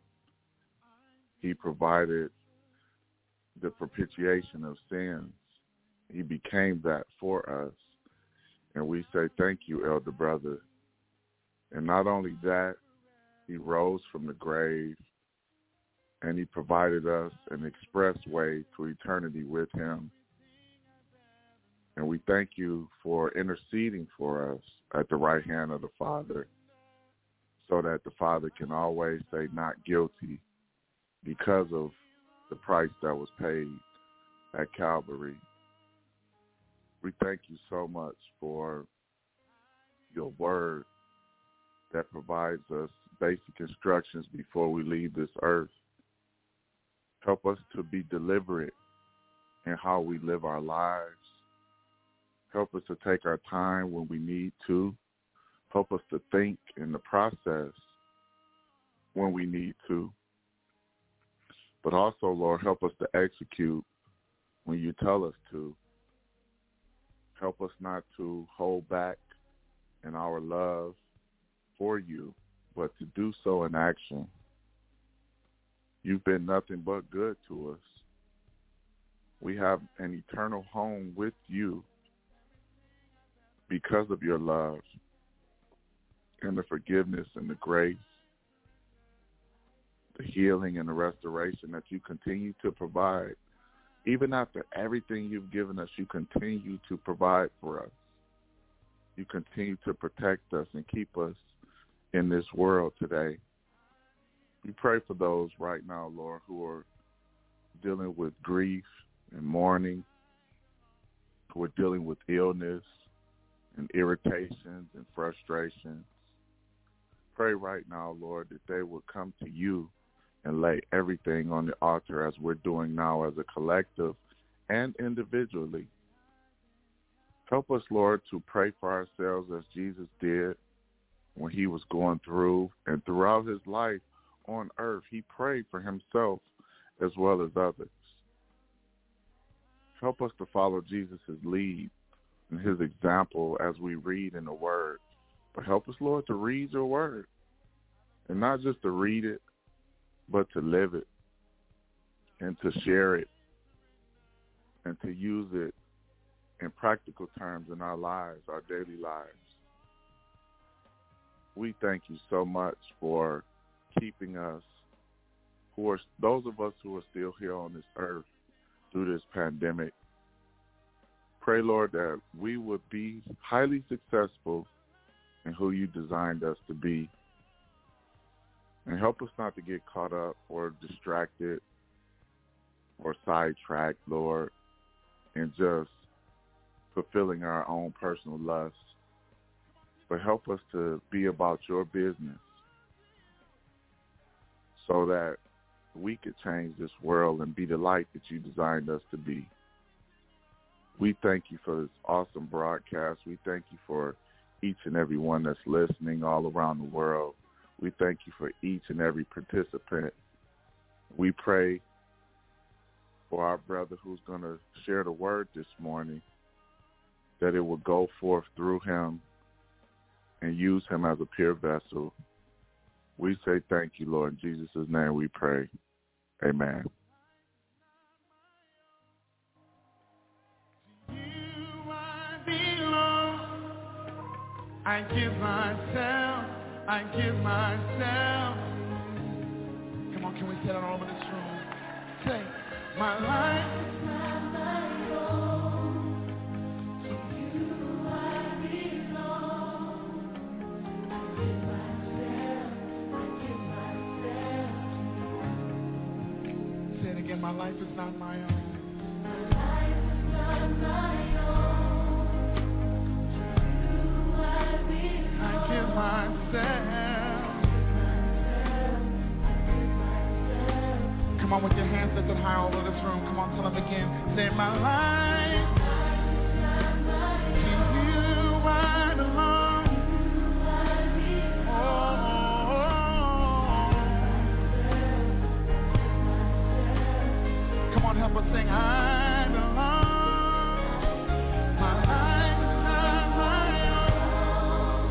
He provided the propitiation of sins. He became that for us. And we say thank you, elder brother. And not only that, he rose from the grave, and he provided us an express way to eternity with him. And we thank you for interceding for us at the right hand of the Father, so that the Father can always say not guilty because of the price that was paid at Calvary. We thank you so much for your word that provides us basic instructions before we leave this earth. Help us to be deliberate in how we live our lives. Help us to take our time when we need to. Help us to think in the process when we need to. But also, Lord, help us to execute when you tell us to. Help us not to hold back in our love for you, but to do so in action. You've been nothing but good to us. We have an eternal home with you because of your love and the forgiveness and the grace, the healing and the restoration that you continue to provide. Even after everything you've given us, you continue to provide for us. You continue to protect us and keep us in this world today. We pray for those right now, Lord, who are dealing with grief and mourning, who are dealing with illness and irritations and frustrations. Pray right now, Lord, that they will come to you and lay everything on the altar as we're doing now as a collective and individually. Help us, Lord, to pray for ourselves as Jesus did when he was going through and throughout his life on earth. He prayed for himself as well as others. Help us to follow Jesus' lead and his example as we read in the Word. But help us, Lord, to read your Word. And not just to read it, but to live it and to share it and to use it in practical terms in our lives, our daily lives. We thank you so much for keeping us, those of us who are still here on this earth through this pandemic. Pray, Lord, that we would be highly successful in who you designed us to be. And help us not to get caught up or distracted or sidetracked, Lord, in just fulfilling our own personal lusts. But help us to be about your business so that we could change this world and be the light that you designed us to be. We thank you for this awesome broadcast. We thank you for each and every one that's listening all around the world. We thank you for each and every participant. We pray for our brother who's going to share the word this morning, that it will go forth through him and use him as a pure vessel. We say thank you, Lord. In Jesus' name we pray. Amen. I give myself. Come on, can we say that all over this room? Say, my life is not my own. To you I belong. I give myself. my life is not my own. I give myself. Come on with your hands lifted high all over this room. Come on, tell them again. Say my life. To you I belong. Oh. Come on, help us sing. I belong. My life is not my own.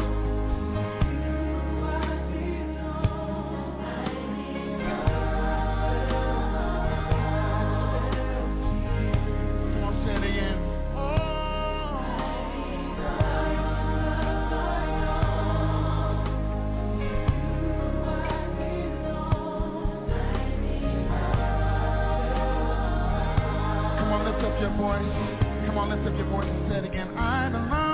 Come on, say it again. Come on, lift up your voice. Come on, lift up your voice and say it again. I belong.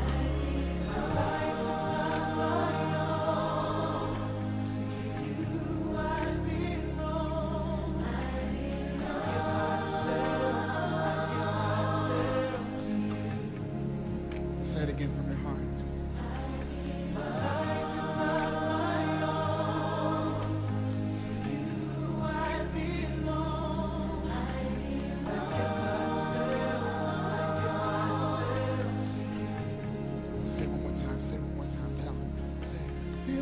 Say it again from your heart. Say it one more time. Say it one more time. Tell them. Say it.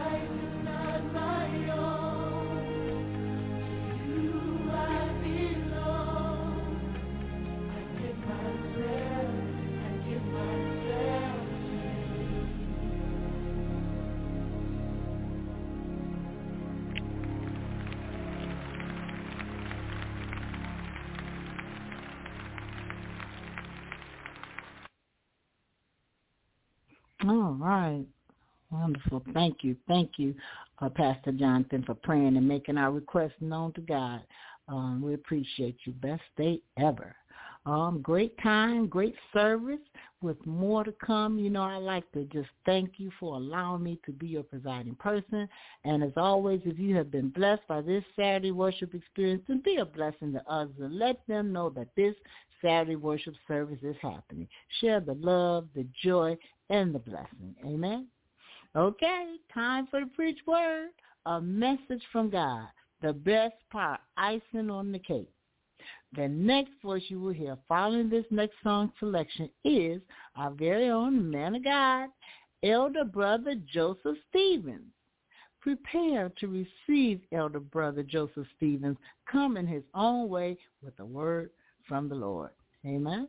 All right. Wonderful. Thank you. Thank you, Pastor Jonathan, for praying and making our requests known to God. We appreciate you. Best day ever. Great time, great service with more to come. You know, I like to just thank you for allowing me to be your presiding person. And as always, if you have been blessed by this Saturday worship experience, then be a blessing to others and let them know that this Saturday worship service is happening. Share the love, the joy, and the blessing. Amen. Okay, time for the preached word, a message from God, the best part, icing on the cake. The next voice you will hear following this next song selection is our very own man of God, Elder Brother Joseph Stevens. Prepare to receive Elder Brother Joseph Stevens come in his own way with a word from the Lord. Amen.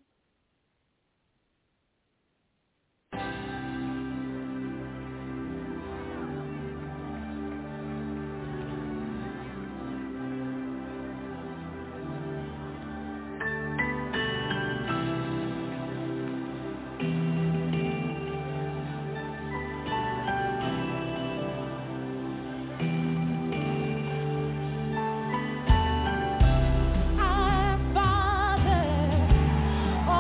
Our Father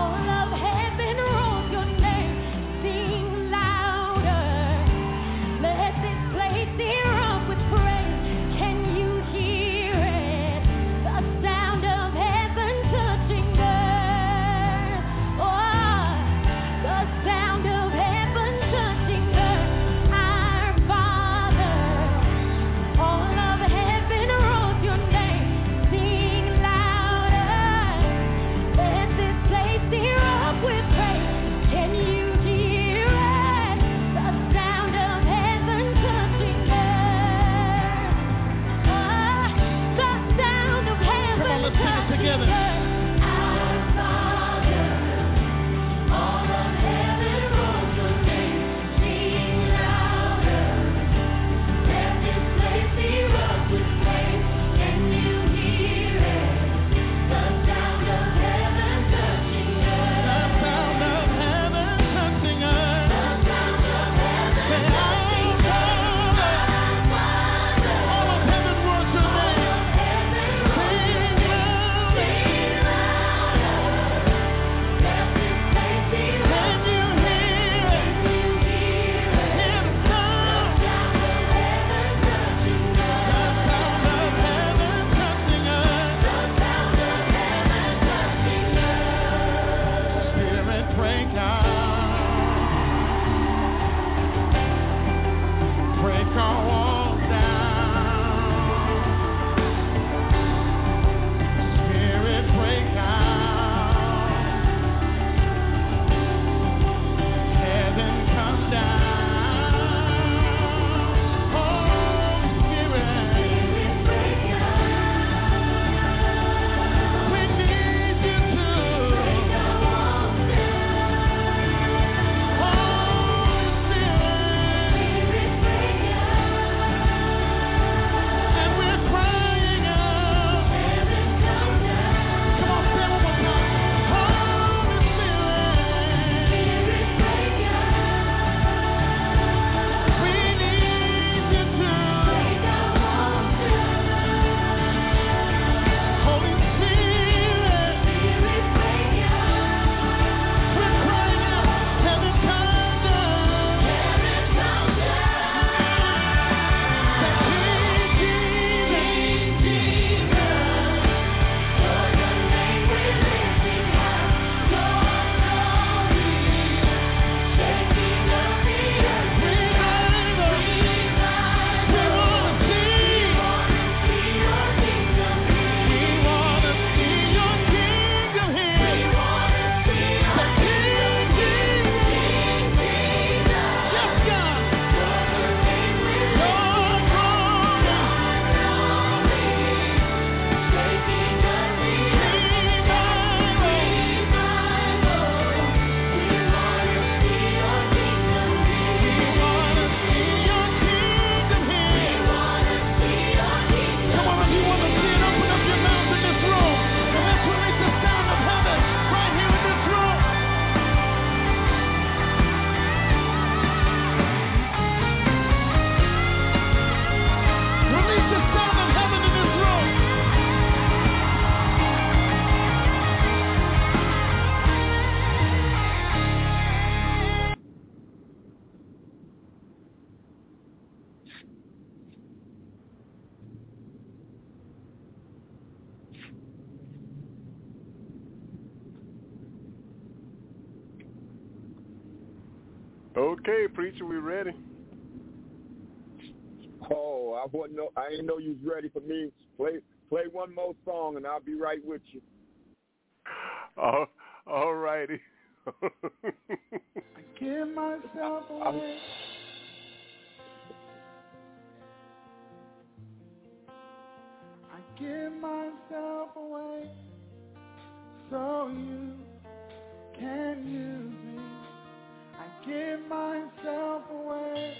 Okay, preacher, we ready? Oh, I didn't know you was ready for me. Play one more song, and I'll be right with you. All righty. I give myself away. I give myself away so you can use me. I give myself away.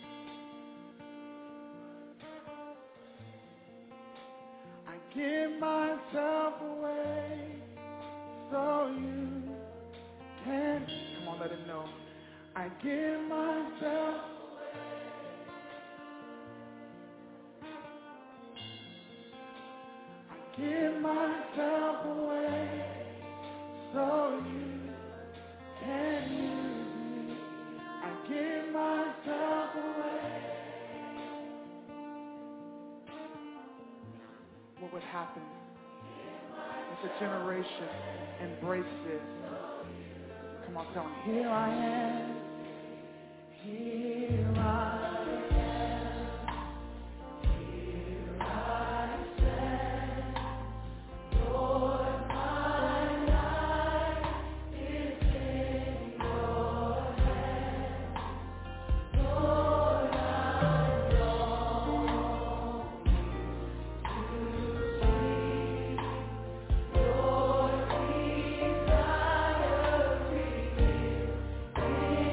I give myself away so you can. Come on, let him know. I give myself away. I give myself away so you can use me. I give myself away. What would happen if a generation embraced this? Come on, tell them, here I am. Here I am. Here I stand. Lord, my life is in your hands. Lord, I long to see your desire revealed in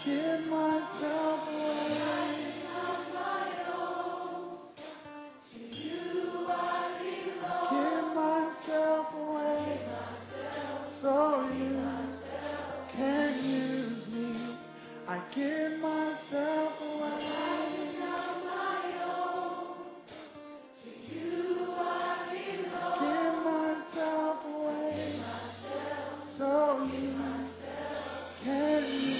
give myself away. Give myself away. So you can use me. I give myself away. Give myself away. So you can use me.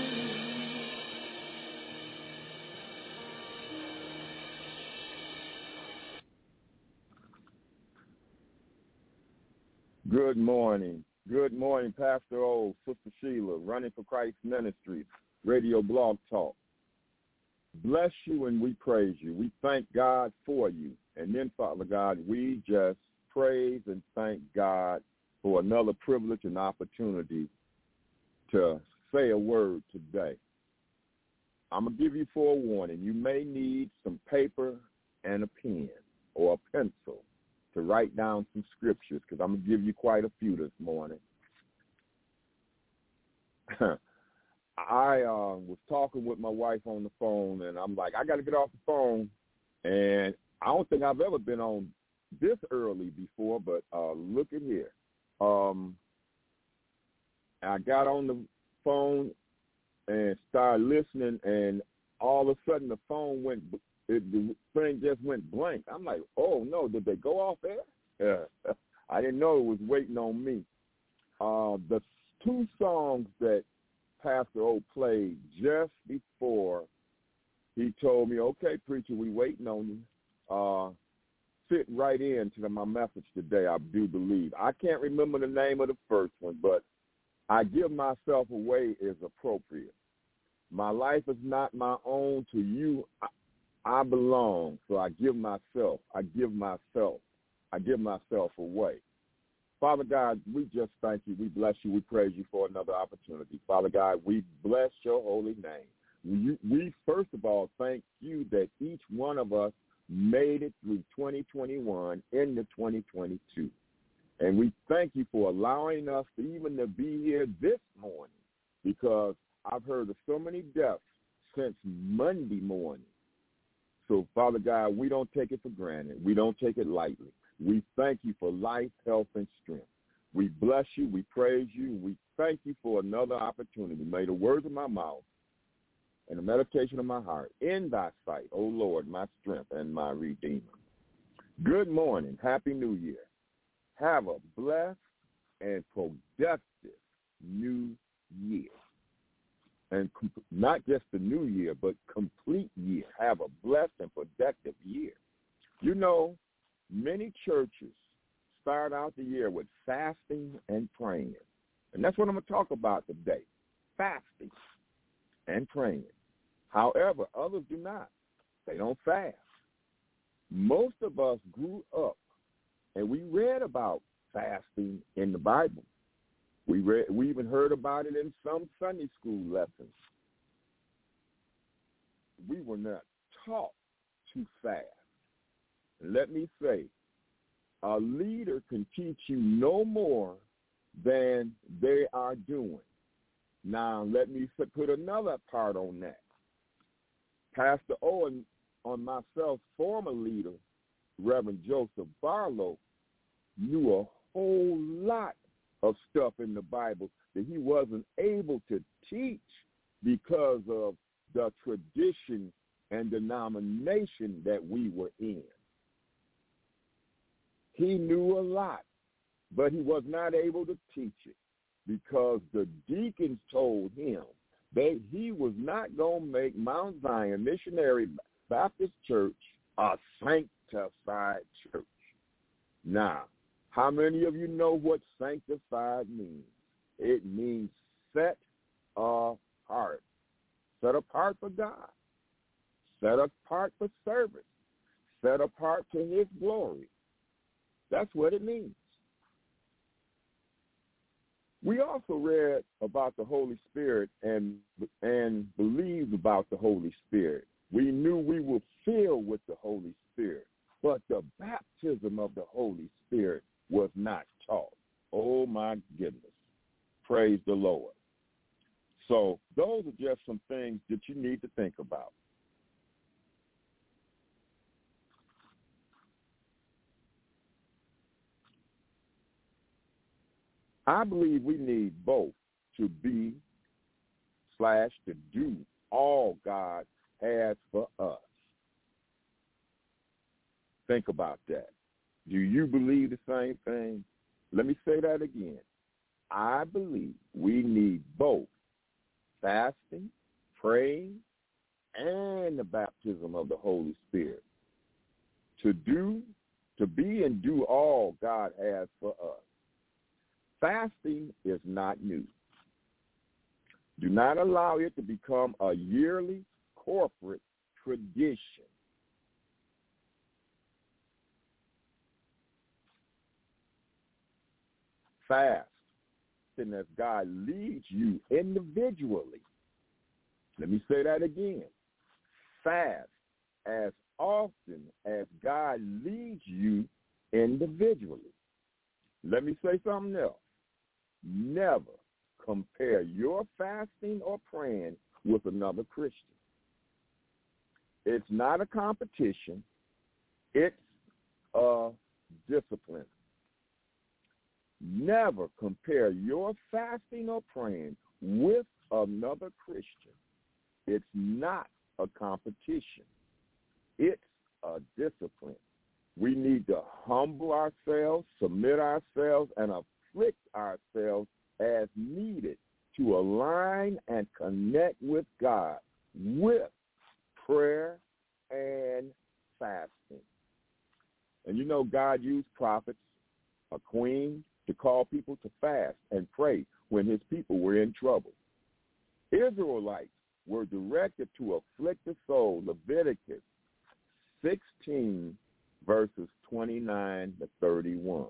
Good morning. Good morning, Pastor O, Sister Sheila, Running for Christ Ministries, Radio Blog Talk. Bless you and we praise you. We thank God for you. And then, Father God, we just praise and thank God for another privilege and opportunity to say a word today. I'm going to give you forewarning. You may need some paper and a pen or a pencil to write down some scriptures, because I'm going to give you quite a few this morning. I was talking with my wife on the phone, and I'm like, I got to get off the phone. And I don't think I've ever been on this early before, but look at here. I got on the phone and started listening, and all of a sudden the phone the thing just went blank. I'm like, oh, no, did they go off air? I didn't know it was waiting on me. The two songs that Pastor O played just before he told me, okay, preacher, we waiting on you, fit right into my message today, I do believe. I can't remember the name of the first one, but I give myself away is appropriate. My life is not my own. To you I belong, so I give myself away. Father God, we just thank you. We bless you. We praise you for another opportunity. Father God, we bless your holy name. We first of all thank you that each one of us made it through 2021 into 2022. And we thank you for allowing us to even to be here this morning, because I've heard of so many deaths since Monday morning. So, Father God, we don't take it for granted. We don't take it lightly. We thank you for life, health, and strength. We bless you. We praise you. We thank you for another opportunity. May the words of my mouth and the meditation of my heart in thy sight, O Lord, my strength and my redeemer. Good morning. Happy New Year. Have a blessed and productive new year. And not just the new year, but complete year. Have a blessed and productive year. You know, many churches start out the year with fasting and praying. And that's what I'm going to talk about today, fasting and praying. However, others do not. They don't fast. Most of us grew up and we read about fasting in the Bible. We even heard about it in some Sunday school lessons. We were not taught to fast. Let me say, a leader can teach you no more than they are doing. Now, let me put another part on that. Pastor Owen, on myself, former leader, Reverend Joseph Barlow, knew a whole lot of stuff in the Bible that he wasn't able to teach because of the tradition and denomination that we were in. He knew a lot, but he was not able to teach it because the deacons told him that he was not going to make Mount Zion Missionary Baptist Church a sanctified church. Now, how many of you know what sanctified means? It means set apart. Set apart for God. Set apart for service. Set apart to his glory. That's what it means. We also read about the Holy Spirit and believed about the Holy Spirit. We knew we were filled with the Holy Spirit, but the baptism of the Holy Spirit was not taught. Oh, my goodness. Praise the Lord. So those are just some things that you need to think about. I believe we need both to be/to do all God has for us. Think about that. Do you believe the same thing? Let me say that again. I believe we need both fasting, praying, and the baptism of the Holy Spirit to be and do all God has for us. Fasting is not new. Do not allow it to become a yearly corporate tradition. Fast as God leads you individually. Let me say that again. Fast as often as God leads you individually. Let me say something else. Never compare your fasting or praying with another Christian. It's not a competition. It's a discipline. Never compare your fasting or praying with another Christian. It's not a competition. It's a discipline. We need to humble ourselves, submit ourselves, and afflict ourselves as needed to align and connect with God with prayer and fasting. And you know, God used prophets, a queen, to call people to fast and pray when his people were in trouble. Israelites were directed to afflict the soul, Leviticus 16, verses 29 to 31.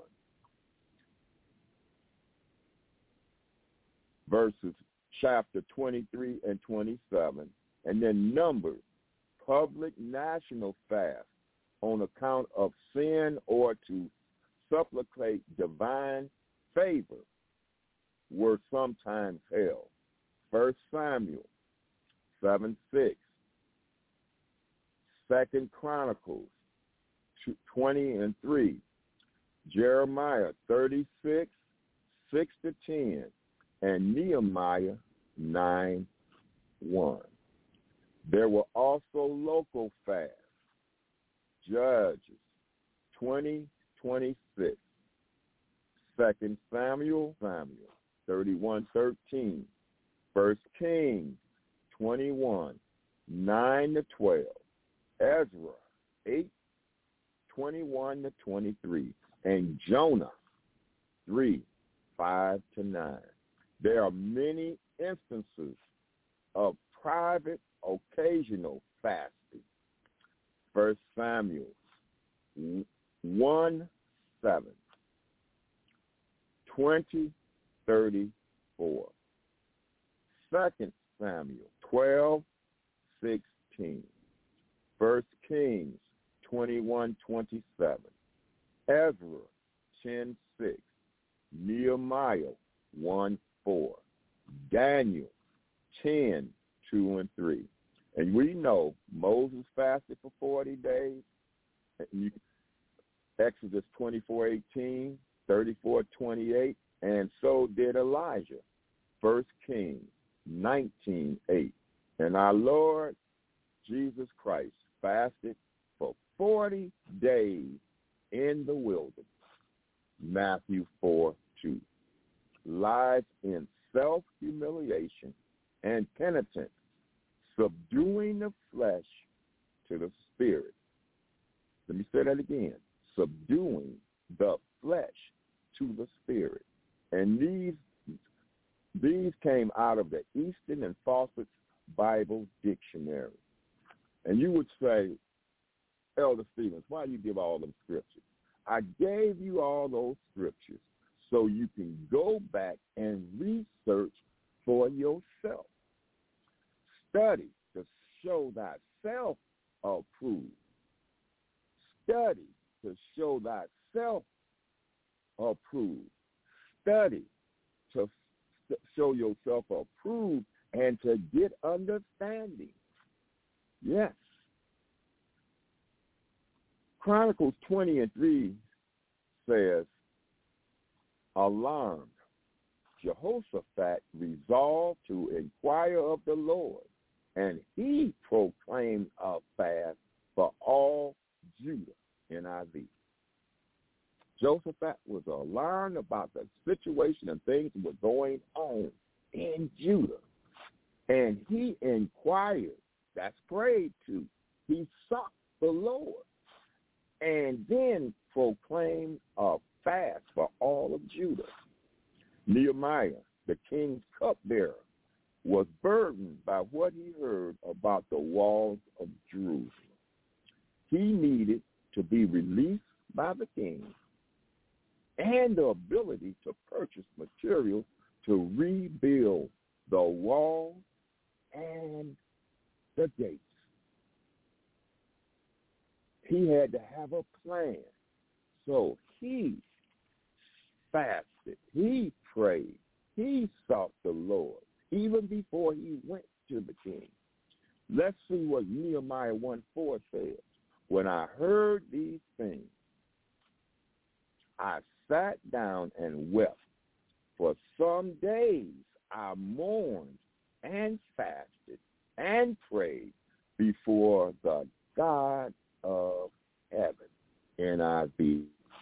Verses chapter 23 and 27. And then Numbers, public national fast on account of sin or to supplicate divine favor were sometimes held. 1 Samuel 7:6, 2 Chronicles 20:3, Jeremiah 36, 6-10, and Nehemiah 9:1. There were also local fasts. Judges 20:26, 2 Samuel 31:13, 1 Kings 21, 9-12, Ezra 8:21-23, and Jonah 3:5-9. There are many instances of private, occasional fasting. 1 Samuel 1:7, 20:34, 2 Samuel 12:16, 1 Kings 21:27, Ezra 10:6, Nehemiah 1:4, Daniel 10:2-3. And we know Moses fasted for 40 days. Exodus 24:18, 34:28, and so did Elijah. 1 Kings 19:8. And our Lord Jesus Christ fasted for 40 days in the wilderness. Matthew 4:2. Lies in self-humiliation and penitence, subduing the flesh to the spirit. Let me say that again. Subduing the flesh to the spirit. And these came out of the Easton and Fawcett's Bible Dictionary. And you would say, Elder Stevens, why do you give all them scriptures? I gave you all those scriptures so you can go back and research for yourself. Study to show thyself approved. Study to show thyself approved. Study to show yourself approved and to get understanding. Yes. Chronicles 20:3 says, alarmed, Jehoshaphat resolved to inquire of the Lord, and he proclaimed a fast for all Judah, NIV. Jehoshaphat was alarmed about the situation and things that were going on in Judah. And he inquired, that's prayed to, he sought the Lord, and then proclaimed a fast for all of Judah. Nehemiah, the king's cupbearer, was burdened by what he heard about the walls of Jerusalem. He needed to be released by the king and the ability to purchase materials to rebuild the walls and the gates. He had to have a plan. So he fasted. He prayed. He sought the Lord even before he went to the king. Let's see what Nehemiah 1:4 says. When I heard these things, I sat down and wept. For some days I mourned and fasted and prayed before the God of heaven. NIV.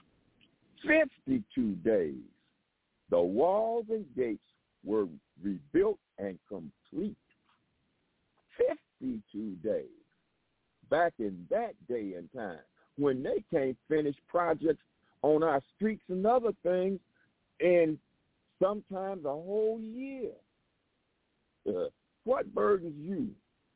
52 days. The walls and gates were rebuilt and complete. 52 days. Back in that day and time, when they can't finish projects on our streets and other things in sometimes a whole year. What burdens you?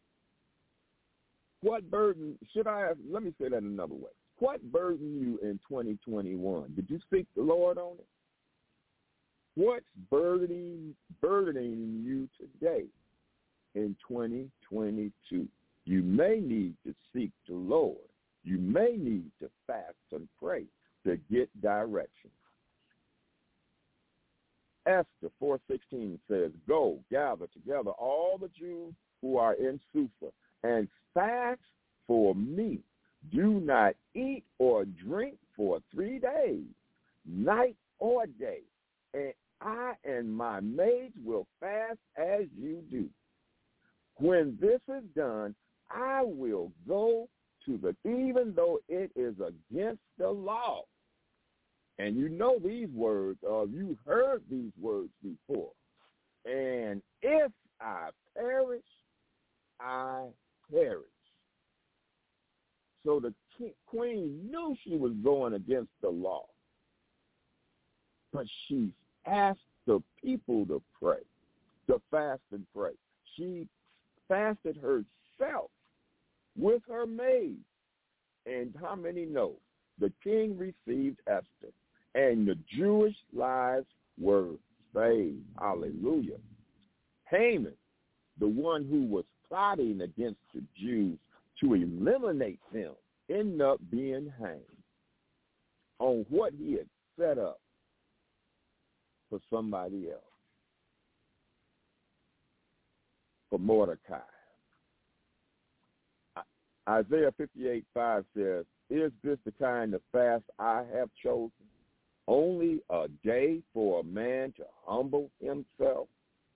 Let me say that another way. What burdened you in 2021? Did you seek the Lord on it? What's burdening you today in 2022? You may need to seek the Lord. You may need to fast and pray to get direction. Esther 4:16 says, go, gather together all the Jews who are in Susa and fast for me. Do not eat or drink for 3 days, night or day, and I and my maids will fast as you do. When this is done, I will go to even though it is against the law. And you know these words, you've heard these words before. And if I perish, I perish. So the queen knew she was going against the law. But she asked the people to pray, to fast and pray. She fasted herself with her maid. And how many know? The king received Esther, and the Jewish lives were saved. Hallelujah. Haman, the one who was plotting against the Jews to eliminate them, ended up being hanged on what he had set up for somebody else, for Mordecai. Isaiah 58:5 says, is this the kind of fast I have chosen? Only a day for a man to humble himself?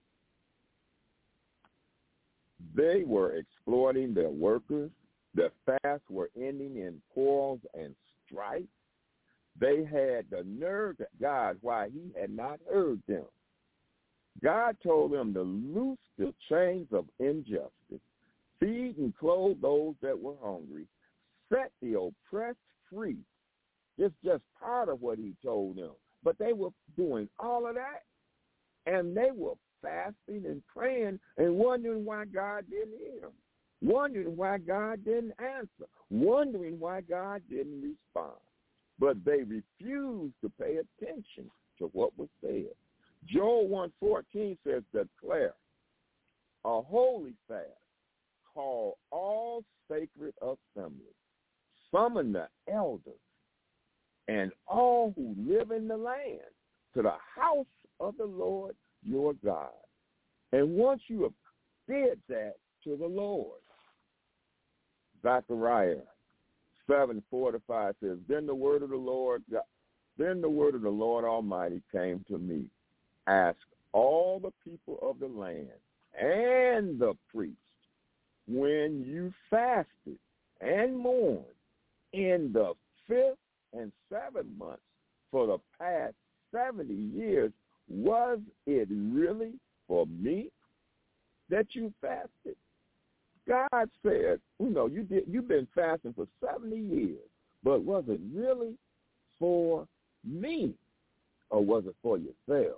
They were exploiting their workers. Their fasts were ending in quarrels and strife. They had the nerve to God why he had not heard them. God told them to loose the chains of injustice, feed and clothe those that were hungry, set the oppressed free. It's just part of what he told them. But they were doing all of that, and they were fasting and praying and wondering why God didn't hear them, wondering why God didn't answer, wondering why God didn't respond. But they refused to pay attention to what was said. Joel 1:14 says, declare a holy fast, call all sacred assemblies, summon the elders and all who live in the land to the house of the Lord your God. And once you have did that to the Lord. Zechariah 7:4-5 says, Then the word of the Lord Almighty came to me. Ask all the people of the land and the priests, when you fasted and mourned in the 5th and 7th months for the past 70 years, was it really for me that you fasted? God said, you've been fasting for 70 years, but was it really for me, or was it for yourself?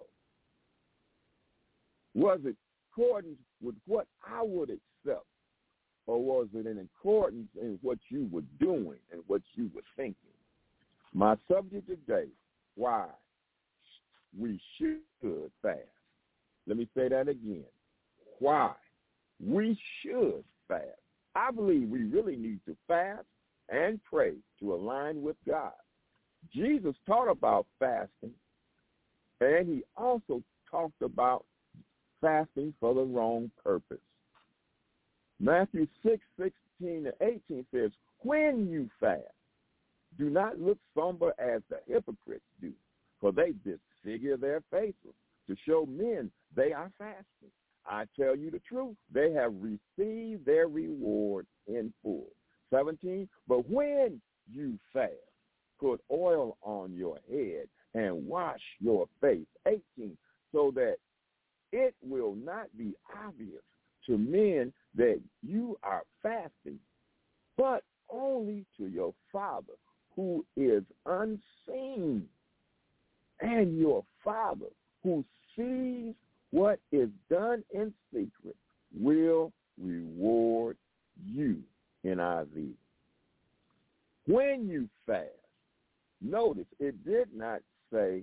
Was it according with what I would accept, or was it in accordance in what you were doing and what you were thinking? My subject today, why we should fast. Let me say that again. Why we should fast. I believe we really need to fast and pray to align with God. Jesus taught about fasting, and he also talked about fasting for the wrong purpose. Matthew 6:16-18 says, when you fast, do not look somber as the hypocrites do, for they disfigure their faces to show men they are fasting. I tell you the truth, they have received their reward in full. 17, but when you fast, put oil on your head and wash your face. 18, so that it will not be obvious to men that you are fasting, but only to your Father who is unseen. And your Father who sees what is done in secret will reward you, NIV. When you fast, notice it did not say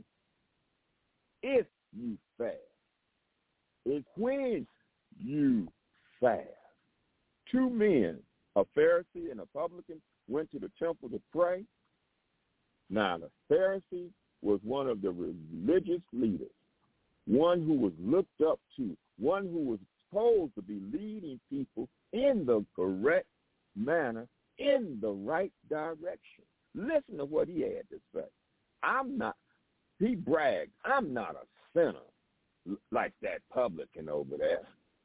if you fast. It's when you fast. Two men, a Pharisee and a publican, went to the temple to pray. Now, the Pharisee was one of the religious leaders, one who was looked up to, one who was supposed to be leading people in the correct manner, in the right direction. Listen to what he had to say. He bragged, I'm not a sinner like that publican over there.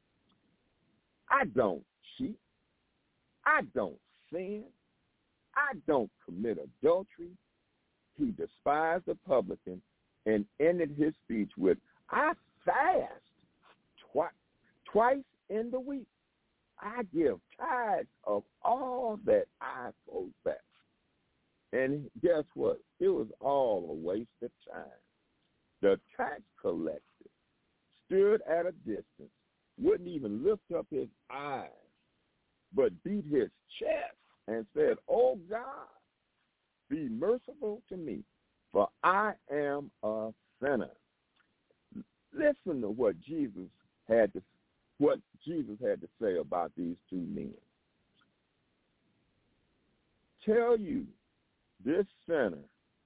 I don't cheat. I don't sin. I don't commit adultery. He despised the publican and ended his speech with, I fast twice in the week. I give tithes of all that I possess. And guess what? It was all a waste of time. The tax collector stood at a distance, wouldn't even lift up his eyes, but beat his chest and said, Oh God, be merciful to me, for I am a sinner. Listen to what Jesus had to say about these two men. Tell you, this sinner,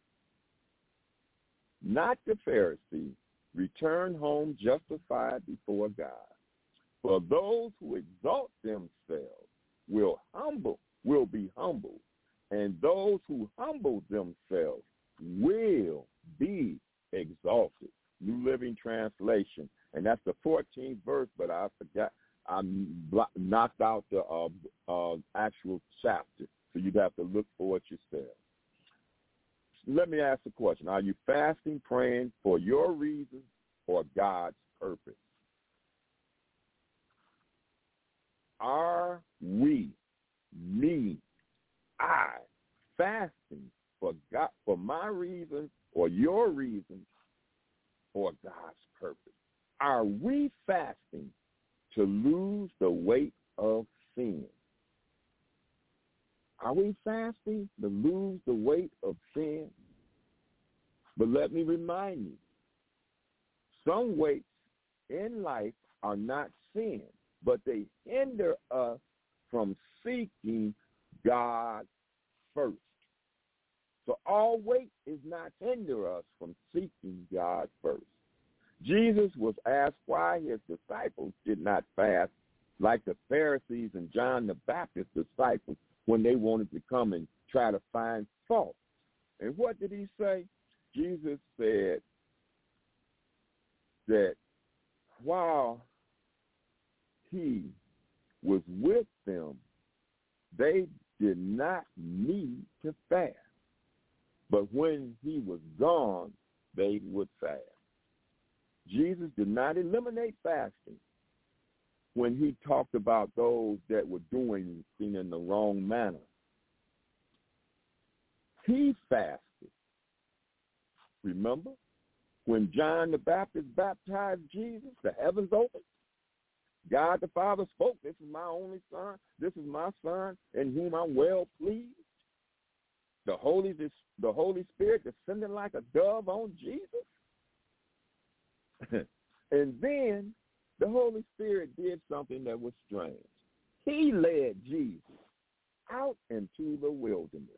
not the Pharisee, returned home justified before God. For those who exalt themselves will be humbled, and those who humble themselves will be exalted. New Living Translation, and that's the 14th verse, but I forgot. I knocked out the actual chapter, so you'd have to look for it yourself. Let me ask the question. Are you fasting, praying for your reason or God's purpose? Are we, I, fasting for God, for my reason or your reason or God's purpose? Are we fasting to lose the weight of sin? Are we fasting to lose the weight of sin? But let me remind you, some weights in life are not sin, but they hinder us from seeking God first. So all weight is not hinder us from seeking God first. Jesus was asked why his disciples did not fast like the Pharisees and John the Baptist's disciples when they wanted to come and try to find fault. And what did he say? Jesus said that while he was with them, they did not need to fast. But when he was gone, they would fast. Jesus did not eliminate fasting when he talked about those that were doing things in the wrong manner. He fasted. Remember, when John the Baptist baptized Jesus, the heavens opened. God the Father spoke, "This is my only son. This is my son in whom I'm well pleased." The Holy Spirit descended like a dove on Jesus. And then the Holy Spirit did something that was strange. He led Jesus out into the wilderness.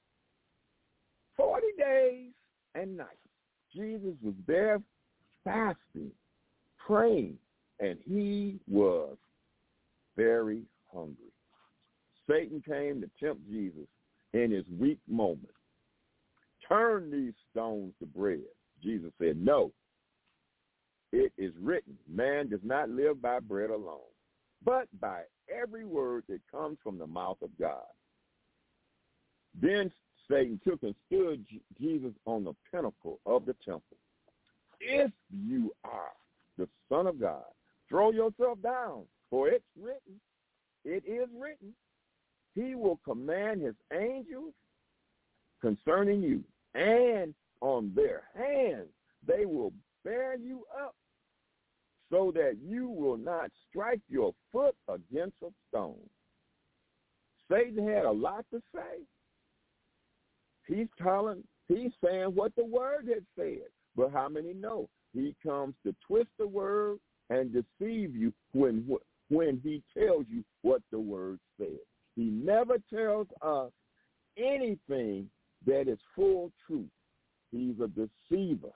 40 days and nights. Jesus was there fasting, praying, and he was very hungry. Satan came to tempt Jesus in his weak moment. Turn these stones to bread. Jesus said, no. It is written, man does not live by bread alone, but by every word that comes from the mouth of God. Then Satan took and stood Jesus on the pinnacle of the temple. If you are the Son of God, throw yourself down, for it's written, it is written, he will command his angels concerning you, and on their hands they will bear you up, so that you will not strike your foot against a stone. Satan had a lot to say. He's saying what the word had said. But how many know? He comes to twist the word and deceive you when he tells you what the word said. He never tells us anything that is full truth. He's a deceiver.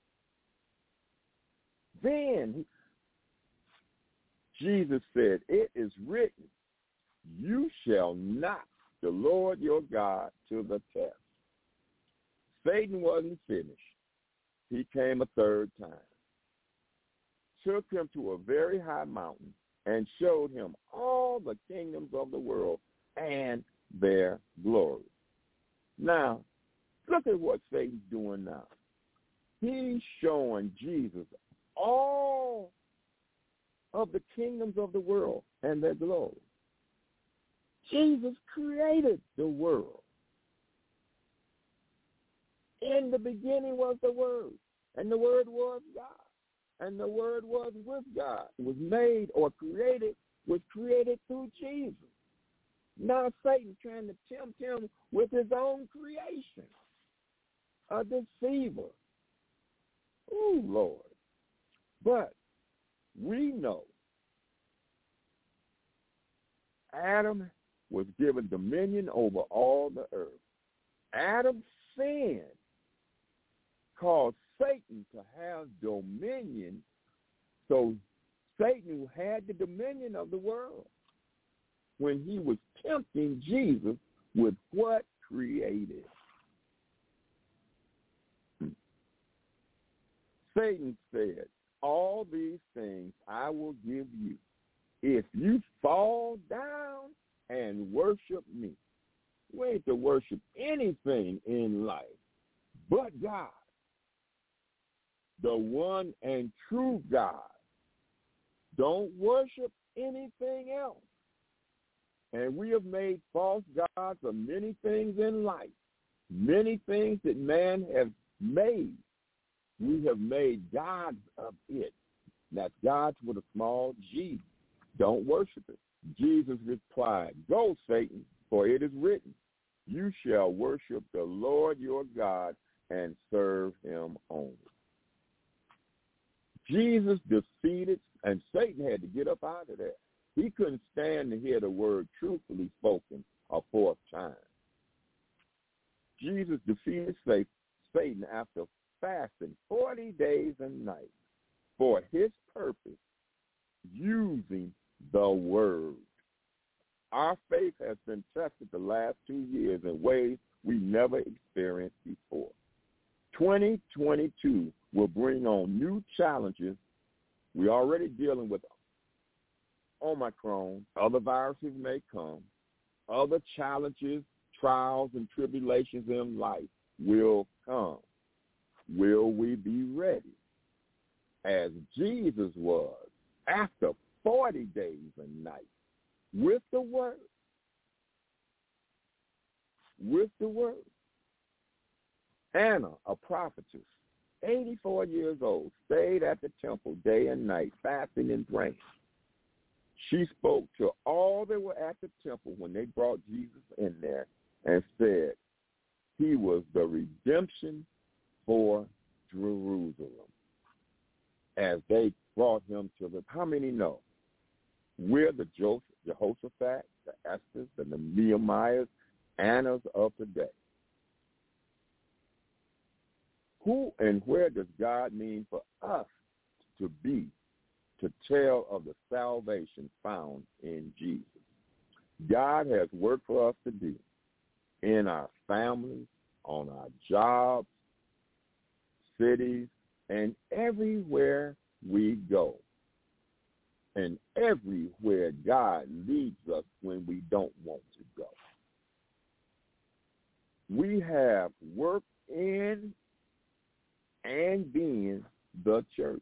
Then Jesus said, it is written, you shall not the Lord your God to the test. Satan wasn't finished. He came a third time, took him to a very high mountain, and showed him all the kingdoms of the world and their glory. Now, look at what Satan's doing now. He's showing Jesus all of the kingdoms of the world and their glory. Jesus created the world. In the beginning was the Word, and the Word was God, and the Word was with God. It was made or created, was created through Jesus. Now Satan's trying to tempt him with his own creation, a deceiver. Oh, Lord. But we know Adam was given dominion over all the earth. Adam's sin caused Satan to have dominion, so Satan had the dominion of the world when he was tempting Jesus with what created. Satan said, all these things I will give you if you fall down and worship me. We ain't to worship anything in life but God, the one and true God. Don't worship anything else. And we have made false gods of many things in life, many things that man has made. We have made gods of it. That's gods with a small g. Don't worship it. Jesus replied, go, Satan, for it is written, you shall worship the Lord your God and serve him only. Jesus defeated, and Satan had to get up out of there. He couldn't stand to hear the word truthfully spoken a fourth time. Jesus defeated Satan after fasting 40 days and nights for his purpose, using the Word. Our faith has been tested the last 2 years in ways we never experienced before. 2022 will bring on new challenges. We're already dealing with Omicron. Other viruses may come. Other challenges, trials, and tribulations in life will come. Will we be ready? As Jesus was after 40 days and nights with the Word. With the Word. Anna, a prophetess, 84 years old, stayed at the temple day and night, fasting and praying. She spoke to all that were at the temple when they brought Jesus in there and said he was the redemption for Jerusalem. As they brought him to the, how many know? We're the Jehoshaphat, the Esthers, and the Nehemiahs, Annas of today. Who and where does God mean for us to be to tell of the salvation found in Jesus? God has work for us to do in our families, on our jobs, cities, and everywhere we go. And everywhere God leads us when we don't want to go. We have work in and being the church,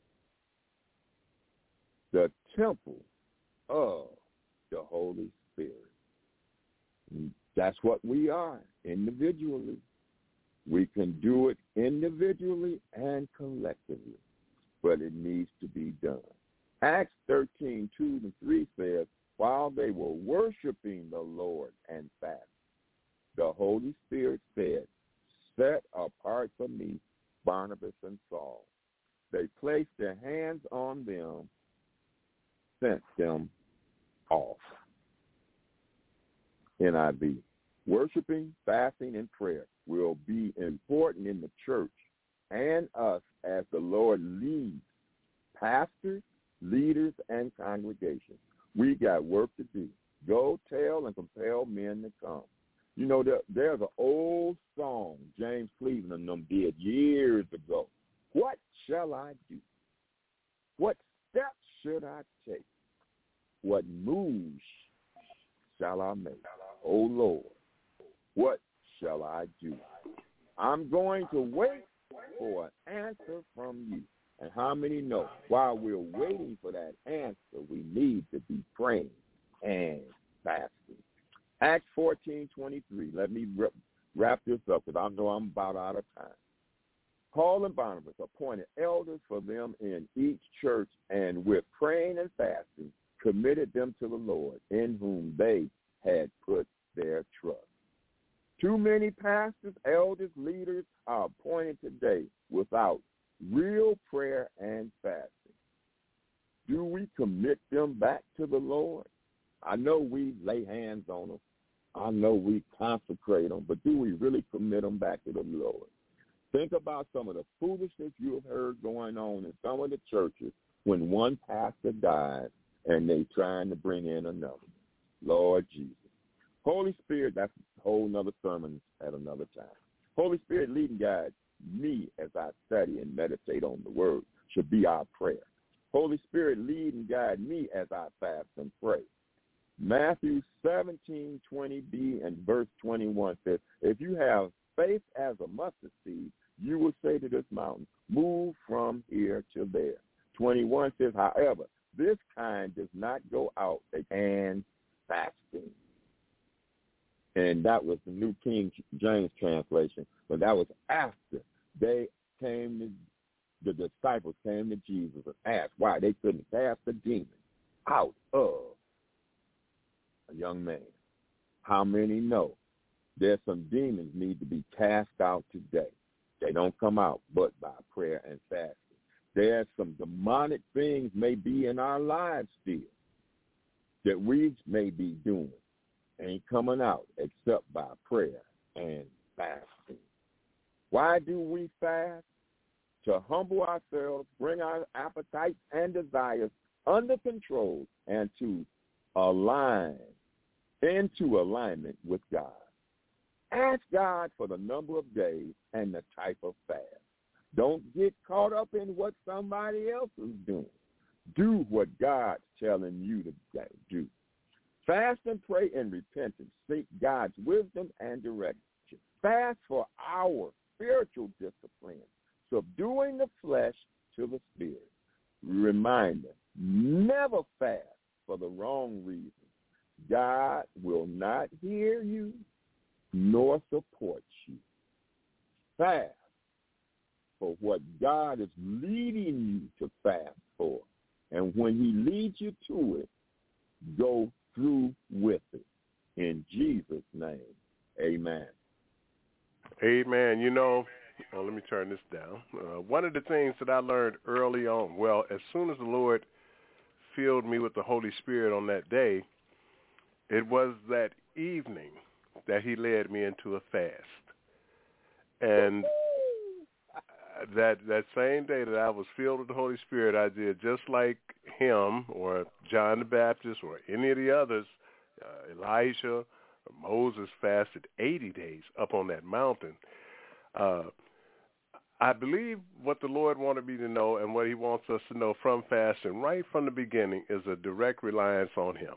the temple of the Holy Spirit. That's what we are individually. We can do it individually and collectively, but it needs to be done. Acts 13:2-3 says, while they were worshiping the Lord and fasting, the Holy Spirit said, set apart for me Barnabas and Saul. They placed their hands on them, sent them off. NIV. Worshiping, fasting, and prayer will be important in the church and us as the Lord leads pastors, leaders, and congregations. We got work to do. Go tell and compel men to come. You know, there's an old song James Cleveland and them did years ago. What shall I do? What steps should I take? What moves shall I make? Oh, Lord, what shall I do? I'm going to wait for an answer from you. And how many know while we're waiting for that answer, we need to be praying and fasting? Acts 14:23. Let me wrap this up because I know I'm about out of time. Paul and Barnabas appointed elders for them in each church, and with praying and fasting, committed them to the Lord, in whom they had put their trust. Too many pastors, elders, leaders are appointed today without real prayer and fasting. Do we commit them back to the Lord? I know we lay hands on them. I know we consecrate them, but do we really commit them back to the Lord? Think about some of the foolishness you have heard going on in some of the churches when one pastor dies and they trying to bring in another. Lord Jesus. Holy Spirit, that's a whole nother sermon at another time. Holy Spirit, lead and guide me as I study and meditate on the word should be our prayer. Holy Spirit, lead and guide me as I fast and pray. Matthew 17:20b and verse 21 says, if you have faith as a mustard seed, you will say to this mountain, move from here to there. 21 says, however, this kind does not go out and fasting. And that was the New King James translation, but that was after the disciples came to Jesus and asked why they couldn't cast the demon out of a young man. How many know there's some demons need to be cast out today? They don't come out but by prayer and fasting. There's some demonic things may be in our lives still that we may be doing. Ain't coming out except by prayer and fasting. Why do we fast? To humble ourselves, bring our appetites and desires under control and to align into alignment with God. Ask God for the number of days and the type of fast. Don't get caught up in what somebody else is doing. Do what God's telling you to do. Fast and pray in repentance. Seek God's wisdom and direction. Fast for our spiritual discipline, subduing the flesh to the spirit. Reminder, never fast for the wrong reason. God will not hear you nor support you. Fast for what God is leading you to fast for. And when he leads you to it, go through with it. In Jesus' name, amen. Amen. You know, let me turn this down. One of the things that I learned early on, well, as soon as the Lord filled me with the Holy Spirit on that day, it was that evening that he led me into a fast. And that same day that I was filled with the Holy Spirit, I did just like him or John the Baptist or any of the others, Elijah or Moses fasted 80 days up on that mountain. I believe what the Lord wanted me to know and what he wants us to know from fasting right from the beginning is a direct reliance on him.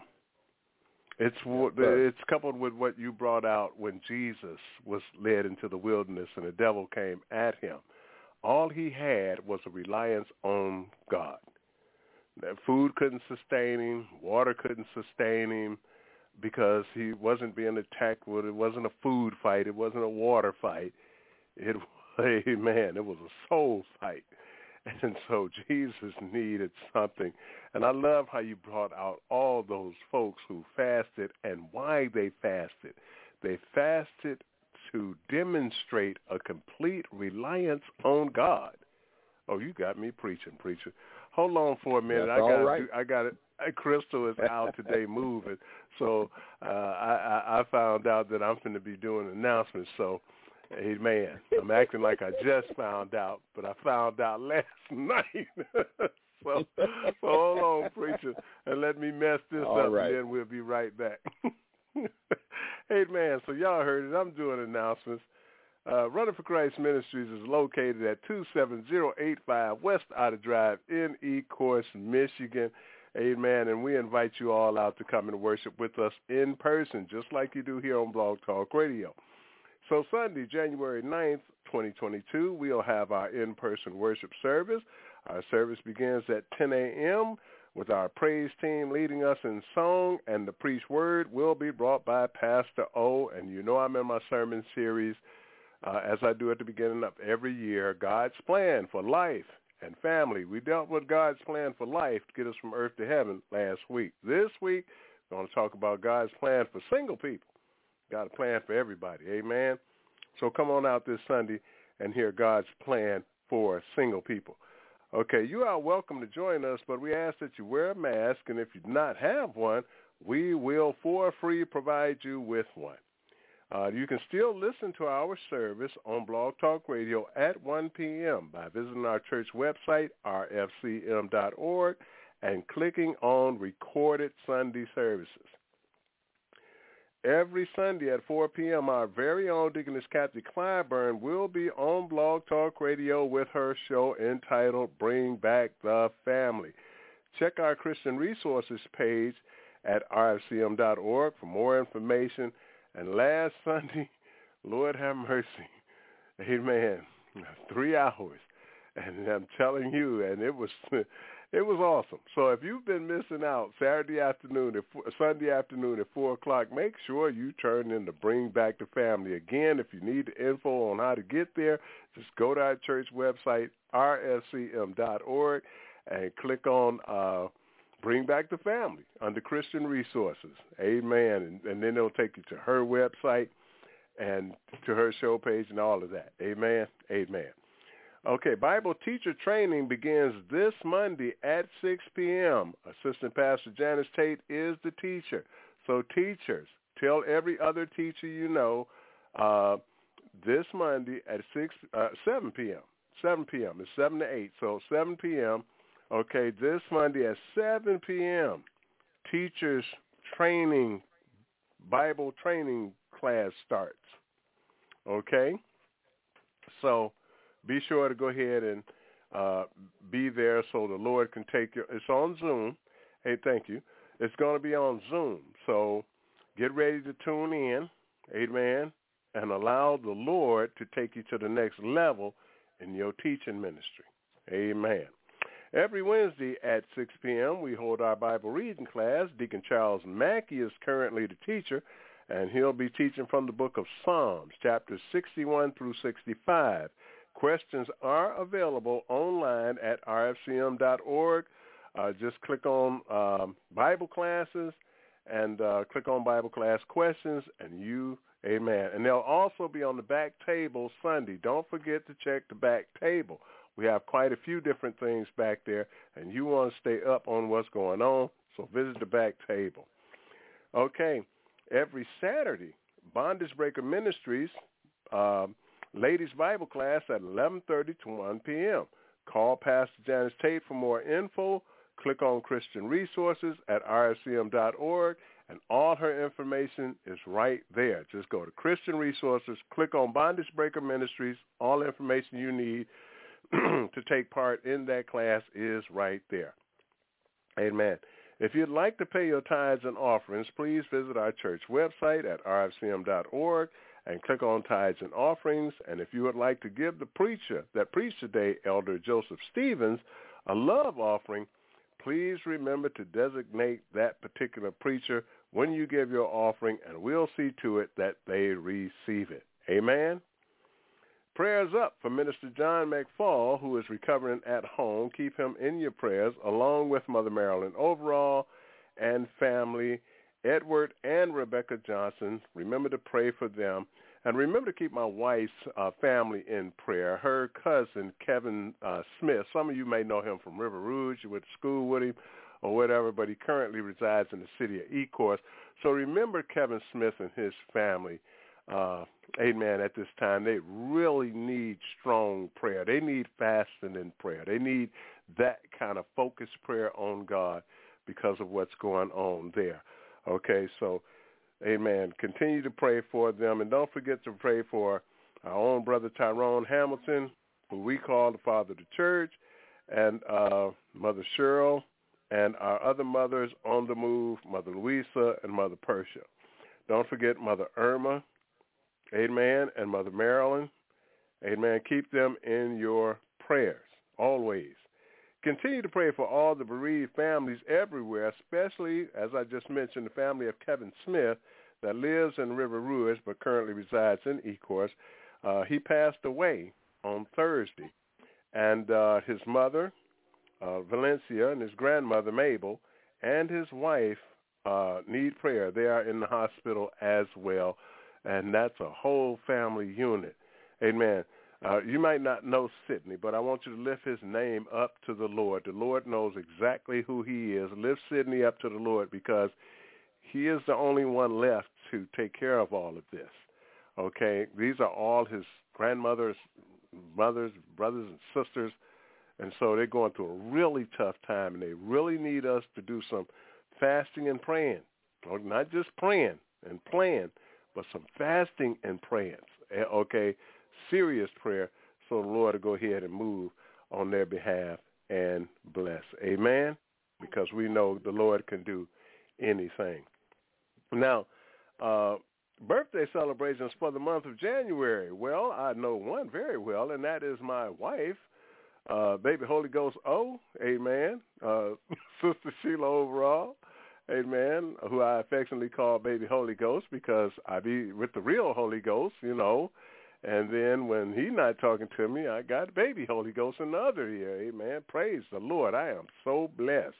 It's coupled with what you brought out when Jesus was led into the wilderness and the devil came at him. All he had was a reliance on God. That food couldn't sustain him, water couldn't sustain him because he wasn't being attacked with, it wasn't a food fight, it wasn't a water fight. It was a soul fight. And so Jesus needed something. And I love how you brought out all those folks who fasted and why they fasted. They fasted to demonstrate a complete reliance on God. Oh, you got me preaching, preacher. Hold on for a minute. I got it. Crystal is out today moving. So I found out that I'm going to be doing announcements. So, amen. I'm acting like I just found out, but I found out last night. so hold on, preacher, and let me mess this up, right. And then we'll be right back. Amen. So y'all heard it. I'm doing announcements. Running for Christ Ministries is located at 27085 West Otter Drive in Ecorse, Michigan. Amen. And we invite you all out to come and worship with us in person, just like you do here on Blog Talk Radio. So Sunday, January 9th, 2022, we'll have our in-person worship service. Our service begins at 10 a.m. with our praise team leading us in song, and the preached word will be brought by Pastor O. And you know I'm in my sermon series, as I do at the beginning of every year, God's plan for life and family. We dealt with God's plan for life to get us from earth to heaven last week. This week, we're going to talk about God's plan for single people. Got a plan for everybody, amen? So come on out this Sunday and hear God's plan for single people. Okay, you are welcome to join us, but we ask that you wear a mask, and if you do not have one, we will for free provide you with one. You can still listen to our service on Blog Talk Radio at 1 p.m. by visiting our church website, rfcm.org, and clicking on Recorded Sunday Services. Every Sunday at 4 p.m., our very own Deaconess Kathy Clyburn will be on Blog Talk Radio with her show entitled Bring Back the Family. Check our Christian Resources page at rfcm.org for more information. And last Sunday, Lord have mercy, amen, 3 hours. And I'm telling you, and it was awesome. So if you've been missing out Sunday afternoon at 4 o'clock, make sure you turn in to Bring Back the Family. Again, if you need the info on how to get there, just go to our church website, rfcm.org, and click on Bring Back the Family under Christian Resources. Amen. And then it'll take you to her website and to her show page and all of that. Amen. Amen. Okay, Bible teacher training begins this Monday at 6 p.m. Assistant Pastor Janice Tate is the teacher. So teachers, tell every other teacher you know this Monday at 7 p.m. 7 p.m. It's 7 to 8. So 7 p.m., Okay, this Monday at 7 p.m., teachers training, Bible training class starts. Okay? So be sure to go ahead and be there so the Lord can take you. It's on Zoom. Hey, thank you. It's going to be on Zoom. So get ready to tune in, amen, and allow the Lord to take you to the next level in your teaching ministry. Amen. Every Wednesday at 6 p.m., we hold our Bible reading class. Deacon Charles Mackey is currently the teacher, and he'll be teaching from the book of Psalms, chapters 61 through 65. Questions are available online at rfcm.org. Just click on Bible classes and click on Bible class questions, and you, amen. And they'll also be on the back table Sunday. Don't forget to check the back table. We have quite a few different things back there, and you want to stay up on what's going on, so visit the back table. Okay, every Saturday, Bondage Breaker Ministries, ladies' Bible class at 11:30 to 1 p.m. Call Pastor Janice Tate for more info. Click on Christian Resources at rfcm.org, and all her information is right there. Just go to Christian Resources, click on Bondage Breaker Ministries. All the information you need to take part in that class is right there. Amen. If you'd like to pay your tithes and offerings, please visit our church website at rfcm.org and click on Tithes and Offerings. And if you would like to give the preacher that preached today, Elder Joseph Stevens, a love offering, please remember to designate that particular preacher when you give your offering, and we'll see to it that they receive it. Amen. Prayers up for Minister John McFall, who is recovering at home. Keep him in your prayers, along with Mother Marilyn Overall and family, Edward and Rebecca Johnson. Remember to pray for them. And remember to keep my wife's family in prayer. Her cousin, Kevin Smith, some of you may know him from River Rouge. You went to school with him or whatever, but he currently resides in the city of Ecorse. So remember Kevin Smith and his family. Amen. At this time, they really need strong prayer. They need fasting and prayer. They need that kind of focused prayer on God because of what's going on there. Okay, so, amen. Continue to pray for them, and don't forget to pray for our own brother Tyrone Hamilton, who we call the father of the church, and Mother Cheryl, and our other mothers on the move, Mother Louisa and Mother Persia. Don't forget Mother Irma, amen, and Mother Marilyn, amen. Keep them in your prayers, always. Continue to pray for all the bereaved families everywhere, especially, as I just mentioned, the family of Kevin Smith that lives in River Rouge but currently resides in Ecorse. He passed away on Thursday, and his mother, Valencia, and his grandmother, Mabel, and his wife need prayer. They are in the hospital as well, and that's a whole family unit. Amen. You might not know Sidney, but I want you to lift his name up to the Lord. The Lord knows exactly who he is. Lift Sidney up to the Lord because he is the only one left to take care of all of this. Okay? These are all his grandmothers, mothers, brothers, and sisters, and so they're going through a really tough time, and they really need us to do some fasting and praying. Not just praying and playing, but some fasting and praying. Okay? Serious prayer, so the Lord will go ahead and move on their behalf and bless. Amen? Because we know the Lord can do anything. Now, birthday celebrations for the month of January. Well, I know one very well, and that is my wife, Baby Holy Ghost O, amen, Sister Sheila Overall, amen, who I affectionately call Baby Holy Ghost because I be with the real Holy Ghost, you know. And then when he's not talking to me, I got Baby Holy Ghost in the other ear. Amen. Praise the Lord. I am so blessed.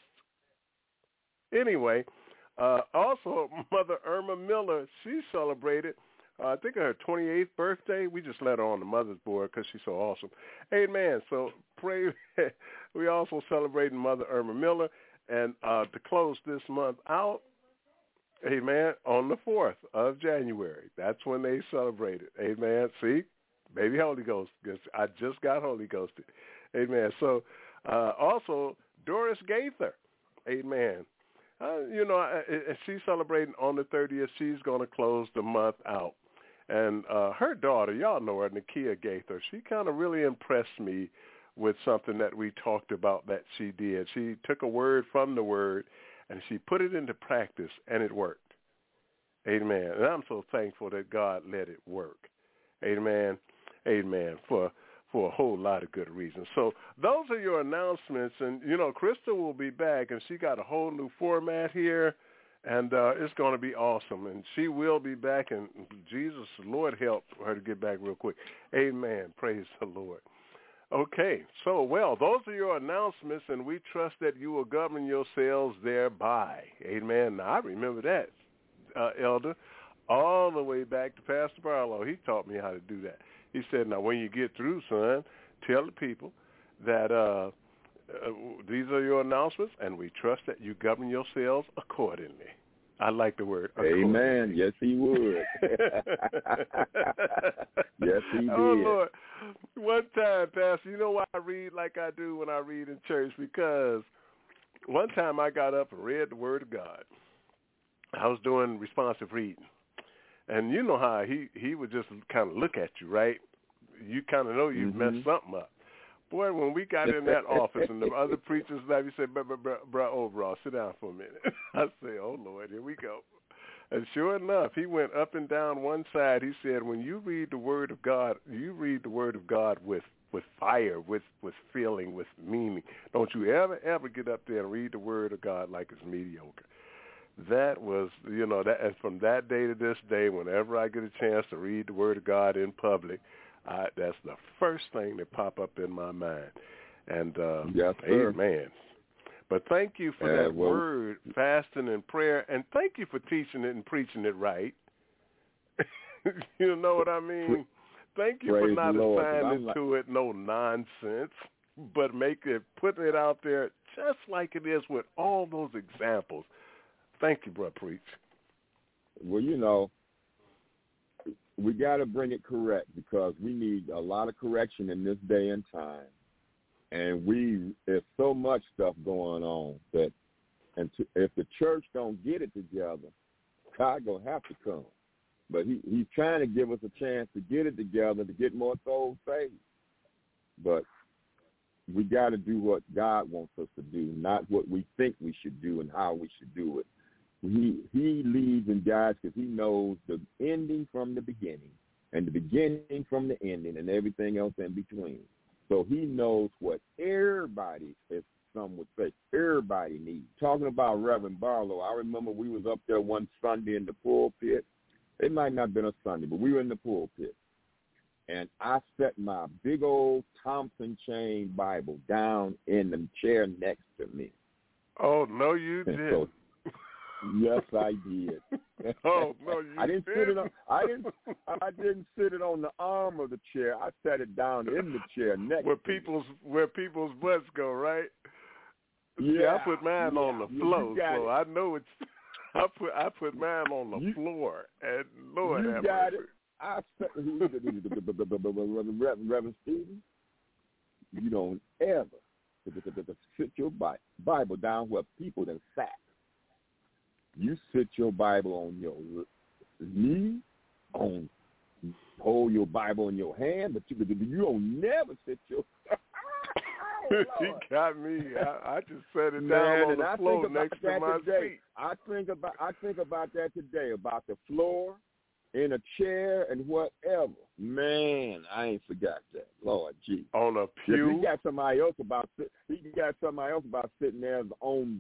Anyway, also Mother Irma Miller, she celebrated, I think, her 28th birthday. We just let her on the mother's board because she's so awesome. Amen. So pray. We also celebrating Mother Irma Miller. And to close this month out, amen, on the 4th of January. That's when they celebrated. Amen. See? Baby Holy Ghost. I just got Holy Ghosted. Amen. So also Doris Gaither. Amen. She's celebrating on the 30th. She's going to close the month out. And her daughter, y'all know her, Nakia Gaither, she kind of really impressed me with something that we talked about that she did. She took a word from the word, and she put it into practice, and it worked. Amen. And I'm so thankful that God let it work. Amen. Amen. For a whole lot of good reasons. So those are your announcements. And, Krista will be back, and she got a whole new format here, and it's going to be awesome. And she will be back, and Jesus, Lord, help her to get back real quick. Amen. Praise the Lord. Okay, so, those are your announcements, and we trust that you will govern yourselves thereby. Amen. Now, I remember that, Elder, all the way back to Pastor Barlow. He taught me how to do that. He said, now, when you get through, son, tell the people that these are your announcements, and we trust that you govern yourselves accordingly. I like the word accordingly. Amen. Yes, he would. Yes, he did. Oh, Lord. One time, Pastor, you know why I read like I do when I read in church? Because one time I got up and read the Word of God. I was doing responsive reading. And you know how he would just kind of look at you, right? You kind of know you've messed something up. Boy, when we got in that office and the other preachers left, he said, bro, overall, sit down for a minute. I said, oh, Lord, here we go. And sure enough, he went up and down one side. He said, when you read the Word of God, you read the Word of God with fire, with feeling, with meaning. Don't you ever get up there and read the Word of God like it's mediocre. That was, that, and from that day to this day, whenever I get a chance to read the Word of God in public, that's the first thing that pop up in my mind. And yes, sir. Amen. But thank you for that word, fasting and prayer, and thank you for teaching it and preaching it right. You know what I mean? Thank you for not assigning to it no nonsense, but putting it out there just like it is with all those examples. Thank you, Brother Preach. Well, we got to bring it correct because we need a lot of correction in this day and time. And there's so much stuff going on that if the church don't get it together, God going to have to come. But he's trying to give us a chance to get it together, to get more souls saved. But we got to do what God wants us to do, not what we think we should do and how we should do it. He leads and guides because he knows the ending from the beginning and the beginning from the ending and everything else in between. So he knows what everybody, as some would say, everybody needs. Talking about Reverend Barlow, I remember we was up there one Sunday in the pulpit. It might not have been a Sunday, but we were in the pulpit. And I set my big old Thompson Chain Bible down in the chair next to me. Oh, no, you didn't. So, yes, I did. Oh, no, you didn't. I didn't sit it on the arm of the chair. I sat it down in the chair next where people's butts go, right? Yeah, see, I put mine on the floor, so I know it's. I put mine on the floor, and Lord have mercy. I said, Reverend Stephen, you don't ever sit your Bible down where people then sat. You sit your Bible on your knee, hold your Bible in your hand, but you don't never sit your. He got me. I just set it down on the floor next to my feet. I think about that today, about the floor, in a chair, and whatever. Man, I ain't forgot that. Lord, gee. On a pew. He got somebody else about sitting there on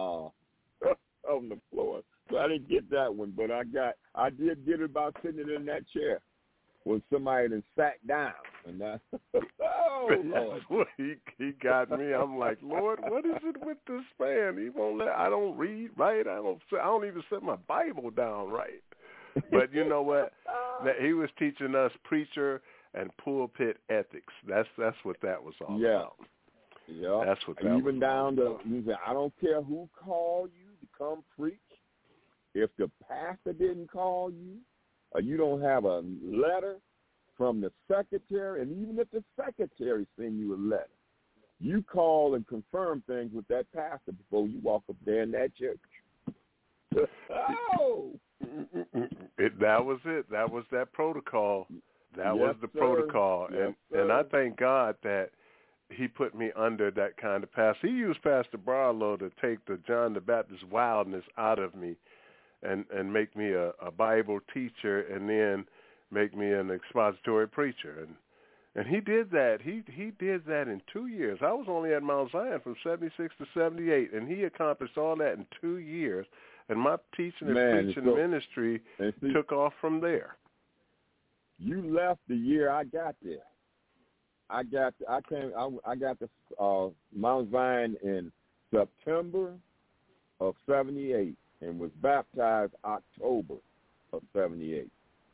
the floor. So I didn't get that one, but I did get it about sitting in that chair when somebody then sat down, and that's Lord. What he got me. I'm like, Lord, what is it with this man? He won't let. I don't read right. I don't even set my Bible down right. But you know what? That he was teaching us preacher and pulpit ethics. That's what that was all about. Yeah, that's what that even was down to. about. You say, I don't care who called you to come preach. If the pastor didn't call you, or you don't have a letter from the secretary, and even if the secretary send you a letter, You call and confirm things with that pastor before you walk up there in that church. Oh! That was it. That was that protocol. That was the sir. protocol. Yes, and I thank God that he put me under that kind of pastor. He used Pastor Barlow to take the John the Baptist wildness out of me and make me a Bible teacher and then make me an expository preacher. And he did that. He did that in 2 years. I was only at Mount Zion from 76 to 78, and he accomplished all that in 2 years. And my teaching and preaching ministry took off from there. You left the year I got there. I got to Mount Zion in September of 78 and was baptized October of 78.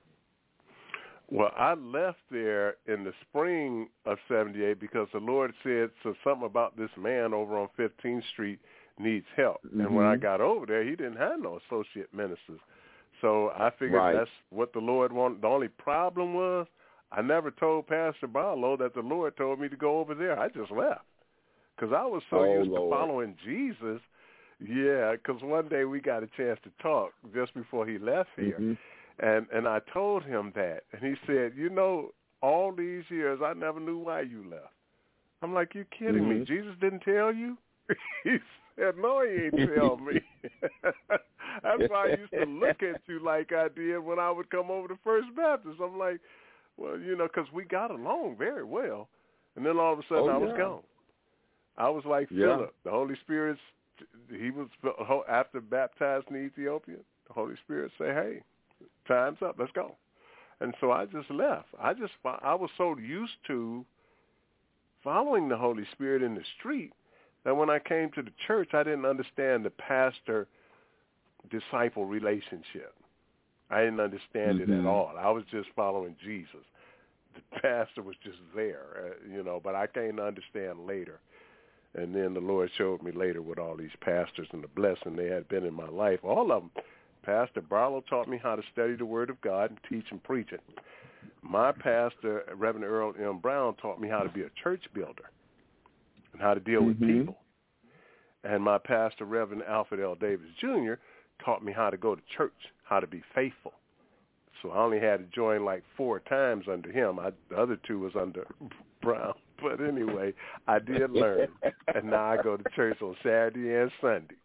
Well, I left there in the spring of 78 because the Lord said something about this man over on 15th Street needs help. Mm-hmm. And when I got over there, he didn't have no associate ministers. So I figured that's what the Lord wanted. The only problem was I never told Pastor Barlow that the Lord told me to go over there. I just left because I was so used to following Jesus. Yeah, because one day we got a chance to talk just before he left here. Mm-hmm. And I told him that. And he said, all these years I never knew why you left. I'm like, you kidding me? Jesus didn't tell you? He said, no, he ain't tell me. That's why I used to look at you like I did when I would come over to First Baptist. I'm like, well, because we got along very well. And then all of a sudden I was gone. I was like Philip. The Holy Spirit, he was, after baptized in Ethiopia, the Holy Spirit said, hey, time's up, let's go. And so I just left. I was so used to following the Holy Spirit in the street that when I came to the church, I didn't understand the pastor-disciple relationship. I didn't understand it at all. I was just following Jesus. The pastor was just there, but I came to understand later. And then the Lord showed me later with all these pastors and the blessing they had been in my life. All of them. Pastor Barlow taught me how to study the Word of God and teach and preach it. My pastor, Reverend Earl M. Brown, taught me how to be a church builder and how to deal with people. And my pastor, Reverend Alfred L. Davis, Jr., taught me how to go to church, how to be faithful. So I only had to join like 4 times under him. The other 2 was under Brown. But anyway, I did learn. And now I go to church on Saturday and Sunday.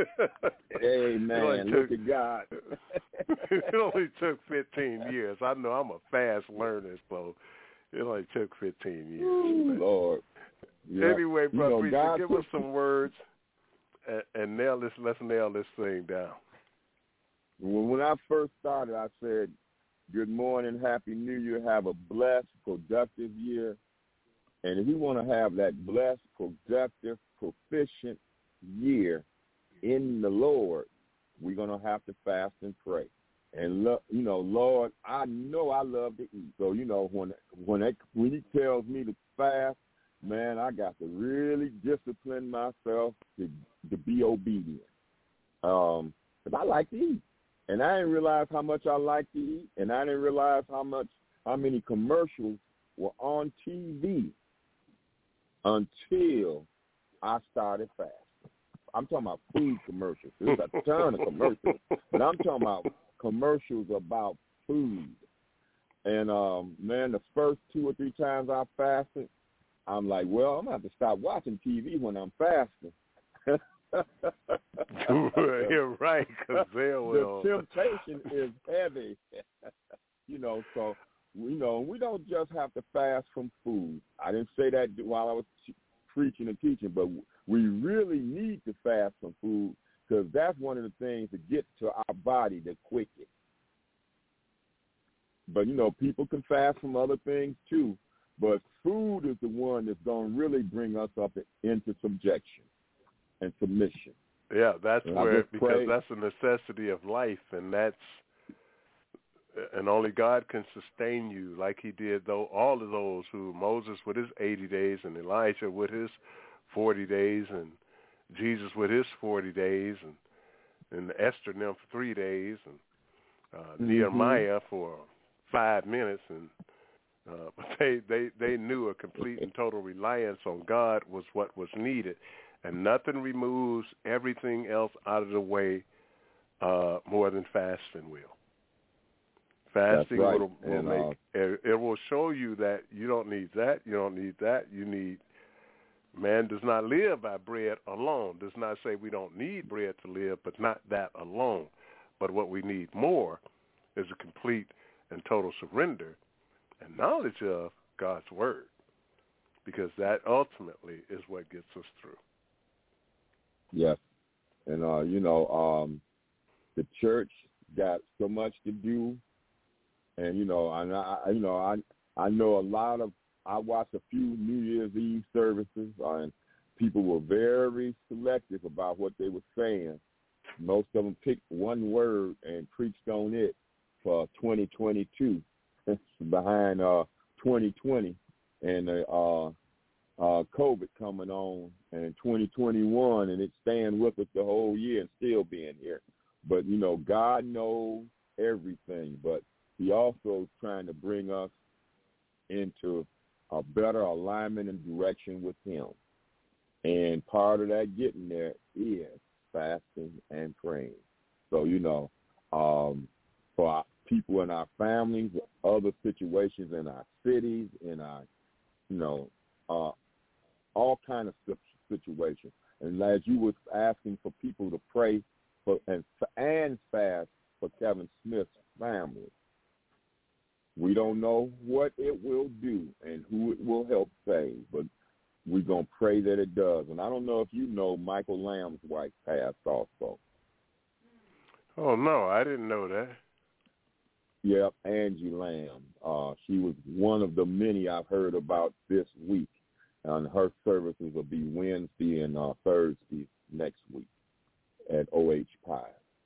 Amen. Look at God. It only took 15 years. I know I'm a fast learner, so it only took 15 years. Ooh, Lord. Yep. Anyway, Brother Preacher, give us some words and let's nail this thing down. When I first started, I said, good morning, Happy New Year, have a blessed, productive year. And if we want to have that blessed, productive, proficient year in the Lord, we're going to have to fast and pray. And, Lord, I know I love to eat. So, when he tells me to fast, man, I got to really discipline myself to be obedient. Because I like to eat. And I didn't realize how much I like to eat, and I didn't realize how many commercials were on TV until I started fasting. I'm talking about food commercials. There's a ton of commercials, but I'm talking about commercials about food. And, man, the first 2 or 3 times I fasted, I'm like, well, I'm going to have to stop watching TV when I'm fasting. You're right, because the temptation is heavy. So, we don't just have to fast from food. I didn't say that while I was preaching and teaching, but we really need to fast from food because that's one of the things to get to our body the quickest. But, people can fast from other things too, but food is the one that's going to really bring us up into subjection and submission. Yeah, that's that's a necessity of life, and only God can sustain you like he did, though, all of those who, Moses with his 80 days and Elijah with his 40 days and Jesus with his 40 days and Esther and them for 3 days and Nehemiah for 5 minutes and But they knew a complete and total reliance on God was what was needed, and nothing removes everything else out of the way more than fasting will. Fasting right. will make it will show you that you don't need that, you don't need that. You need. Man does not live by bread alone. Does not say we don't need bread to live, but not that alone. But what we need more is a complete and total surrender and knowledge of God's word, because that ultimately is what gets us through. Yes. And, the church got so much to do. And, I know a lot of, I watched a few New Year's Eve services, and people were very selective about what they were saying. Most of them picked one word and preached on it for 2022 behind 2020 and COVID coming on and 2021, and it's staying with us the whole year and still being here. But, God knows everything, but he also is trying to bring us into a better alignment and direction with him. And part of that getting there is fasting and praying. So, for our people in our families, other situations in our cities, in our, all kind of situations. And as you was asking for people to pray for and fast for Kevin Smith's family, we don't know what it will do and who it will help save, but we're going to pray that it does. And I don't know if you know Michael Lamb's wife passed also. Oh, no, I didn't know that. Yep, Angie Lamb. She was one of the many I've heard about this week. And her services will be Wednesday and Thursday next week at OH Pi.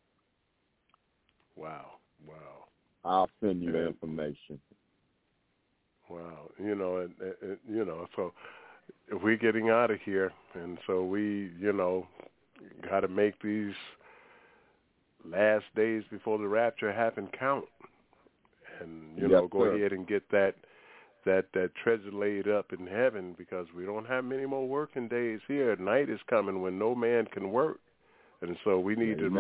Wow. I'll send you the information. Wow. So we're getting out of here, and so we, got to make these last days before the rapture happen count. And, go ahead and get that treasure laid up in heaven, because we don't have many more working days here. Night is coming when no man can work. And so we need to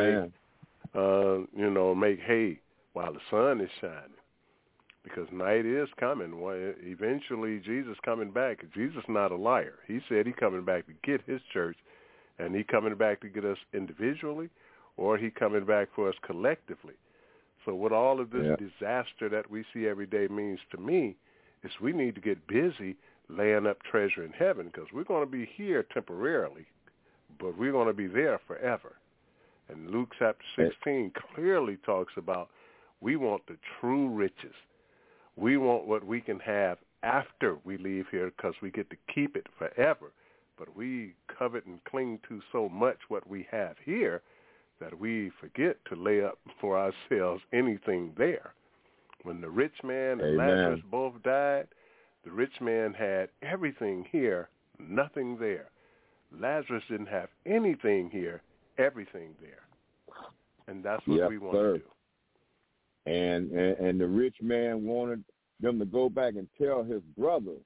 make hay while the sun is shining, because night is coming. Eventually, Jesus coming back. Jesus not a liar. He said he coming back to get his church, and he coming back to get us individually, or he coming back for us collectively. So what all of this disaster that we see every day means to me is we need to get busy laying up treasure in heaven, because we're going to be here temporarily, but we're going to be there forever. And Luke chapter 16 clearly talks about we want the true riches. We want what we can have after we leave here, because we get to keep it forever. But we covet and cling to so much what we have here that we forget to lay up for ourselves anything there. When the rich man and Lazarus both died, the rich man had everything here, nothing there. Lazarus didn't have anything here, everything there. And that's what we want to do. And the rich man wanted them to go back and tell his brothers,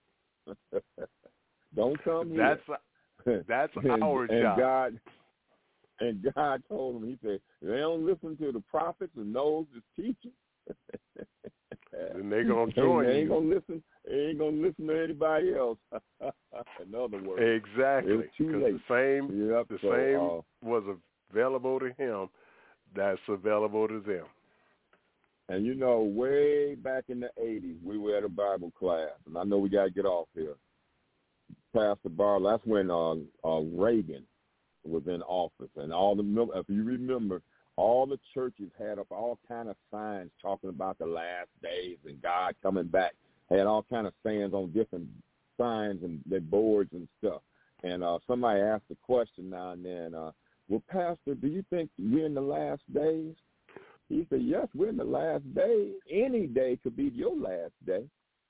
don't come here. That's our job. God told him, he said, they don't listen to the prophets and those that's teaching. Then they're going to join they you. They ain't going to listen to anybody else. In other words. Exactly. Because the same was available to him that's available to them. And way back in the 80s, we were at a Bible class, and I know we got to get off here. Pastor Barlow, that's when Reagan was in office, and if you remember, all the churches had up all kind of signs talking about the last days and God coming back. Had all kind of sayings on different signs and their boards and stuff. And somebody asked a question now and then, well, Pastor, do you think we're in the last days? He said, yes, we're in the last days. Any day could be your last day.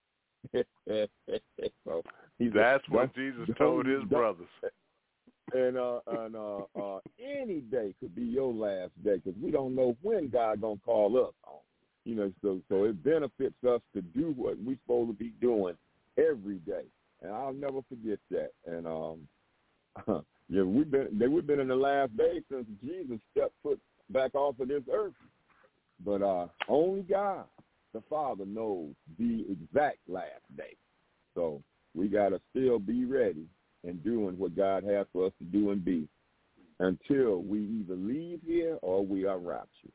So that's what Jesus told his brothers. And any day could be your last day, because we don't know when God gonna call us on. So it benefits us to do what we're supposed to be doing every day. And I'll never forget that. And we've been in the last days since Jesus stepped foot back off of this earth. But only God, the Father, knows the exact last day. So we got to still be ready and doing what God has for us to do and be until we either leave here or we are raptured.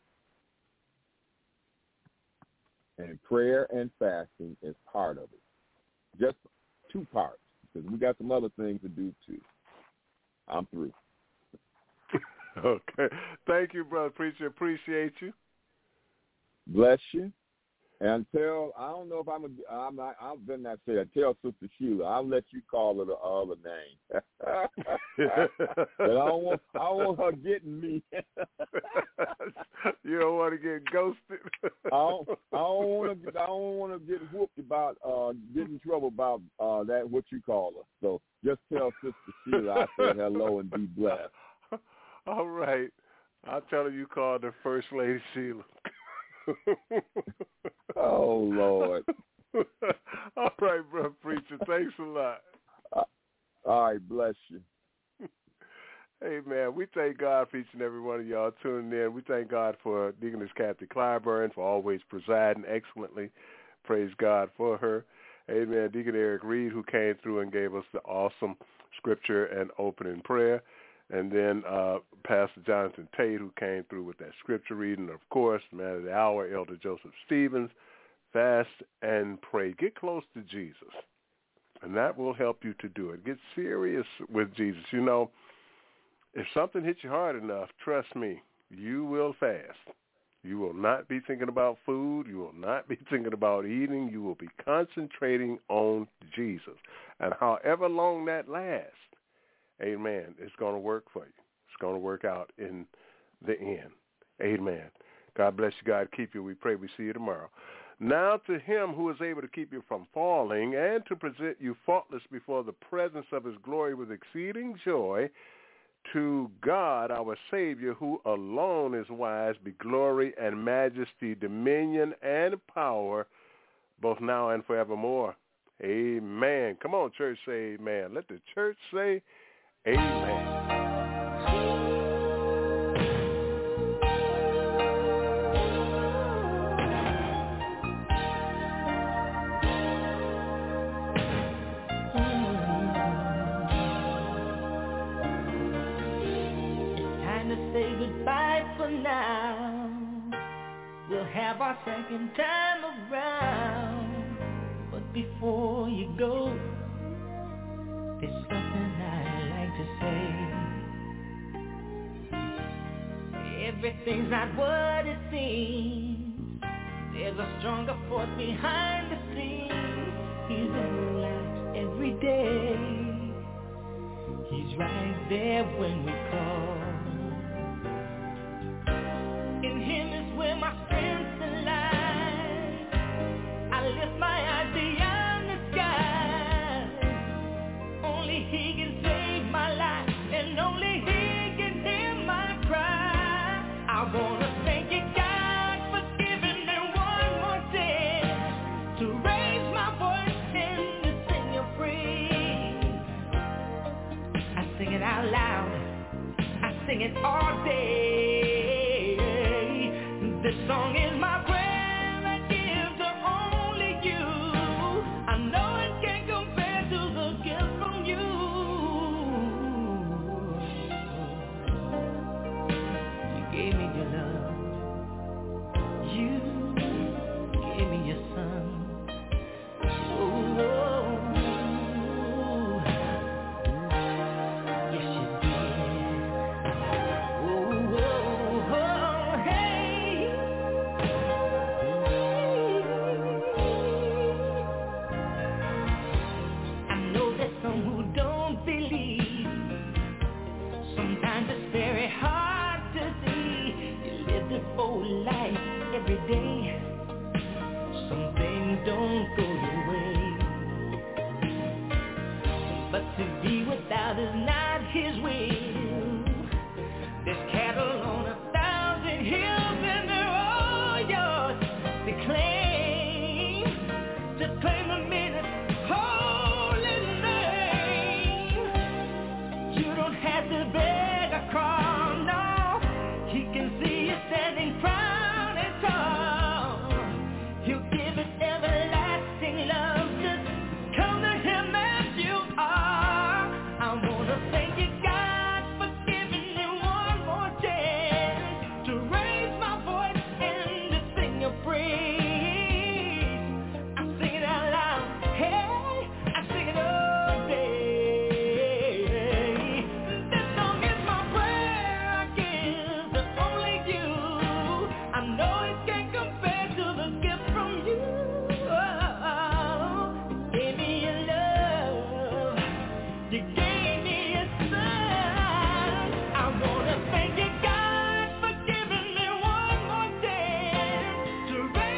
And prayer and fasting is part of it. Just 2 parts, because we got some other things to do too. I'm through. Okay. Thank you, Brother Preacher. Appreciate you. Bless you. And tell, I don't know if I've been that said, tell Sister Sheila, I'll let you call her the other name. But I don't want her getting me. You don't want to get ghosted. I don't want to get whooped about, get in trouble about that, what you call her. So just tell Sister Sheila I said hello and be blessed. All right. I'll tell her you called her First Lady Sheila. Oh, Lord. All right, Brother Preacher. Thanks a lot. All right, bless you. Hey, man, we thank God for each and every one of y'all tuning in. We thank God for Deaconess Kathy Clyburn for always presiding excellently. Praise God for her. Amen. Deacon Eric Reed, who came through and gave us the awesome scripture and opening prayer. And then Pastor Jonathan Tate, who came through with that scripture reading. Of course, man of the hour, Elder Joseph Stevens. Fast and pray. Get close to Jesus, and that will help you to do it. Get serious with Jesus. You know, if something hits you hard enough, trust me, you will fast. You will not be thinking about food. You will not be thinking about eating. You will be concentrating on Jesus. And however long that lasts, amen, it's going to work for you. It's going to work out in the end. Amen. God bless you. God keep you. We pray we see you tomorrow. Now to him who is able to keep you from falling and to present you faultless before the presence of his glory with exceeding joy, to God our Savior, who alone is wise, be glory and majesty, dominion and power, both now and forevermore. Amen. Come on, church, say amen. Let the church say amen. Have our second time around, but before you go, there's something I'd like to say. Everything's not what it seems. There's a stronger force behind the scenes. He's in our lives every day. He's right there when we call. In him is where my strength lift my eyes beyond the sky. Only he can save my life, and only he can hear my cry. I wanna thank you, God, for giving me one more chance to raise my voice and to sing your praise. I sing it out loud, I sing it all day. This song is my praise.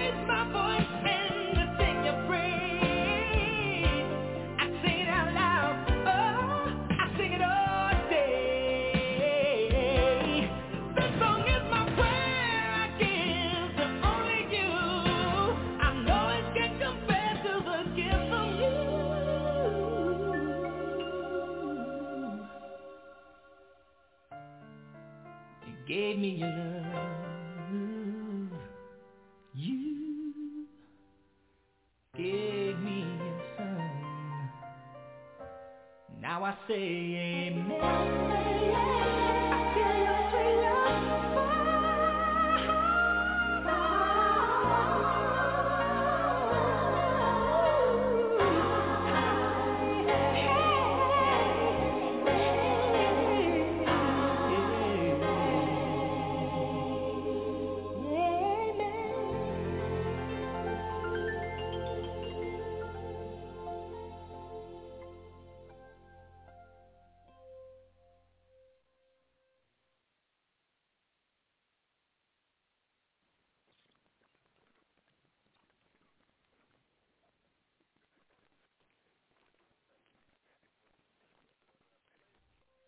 Gave me your love. You gave me your son. Now I say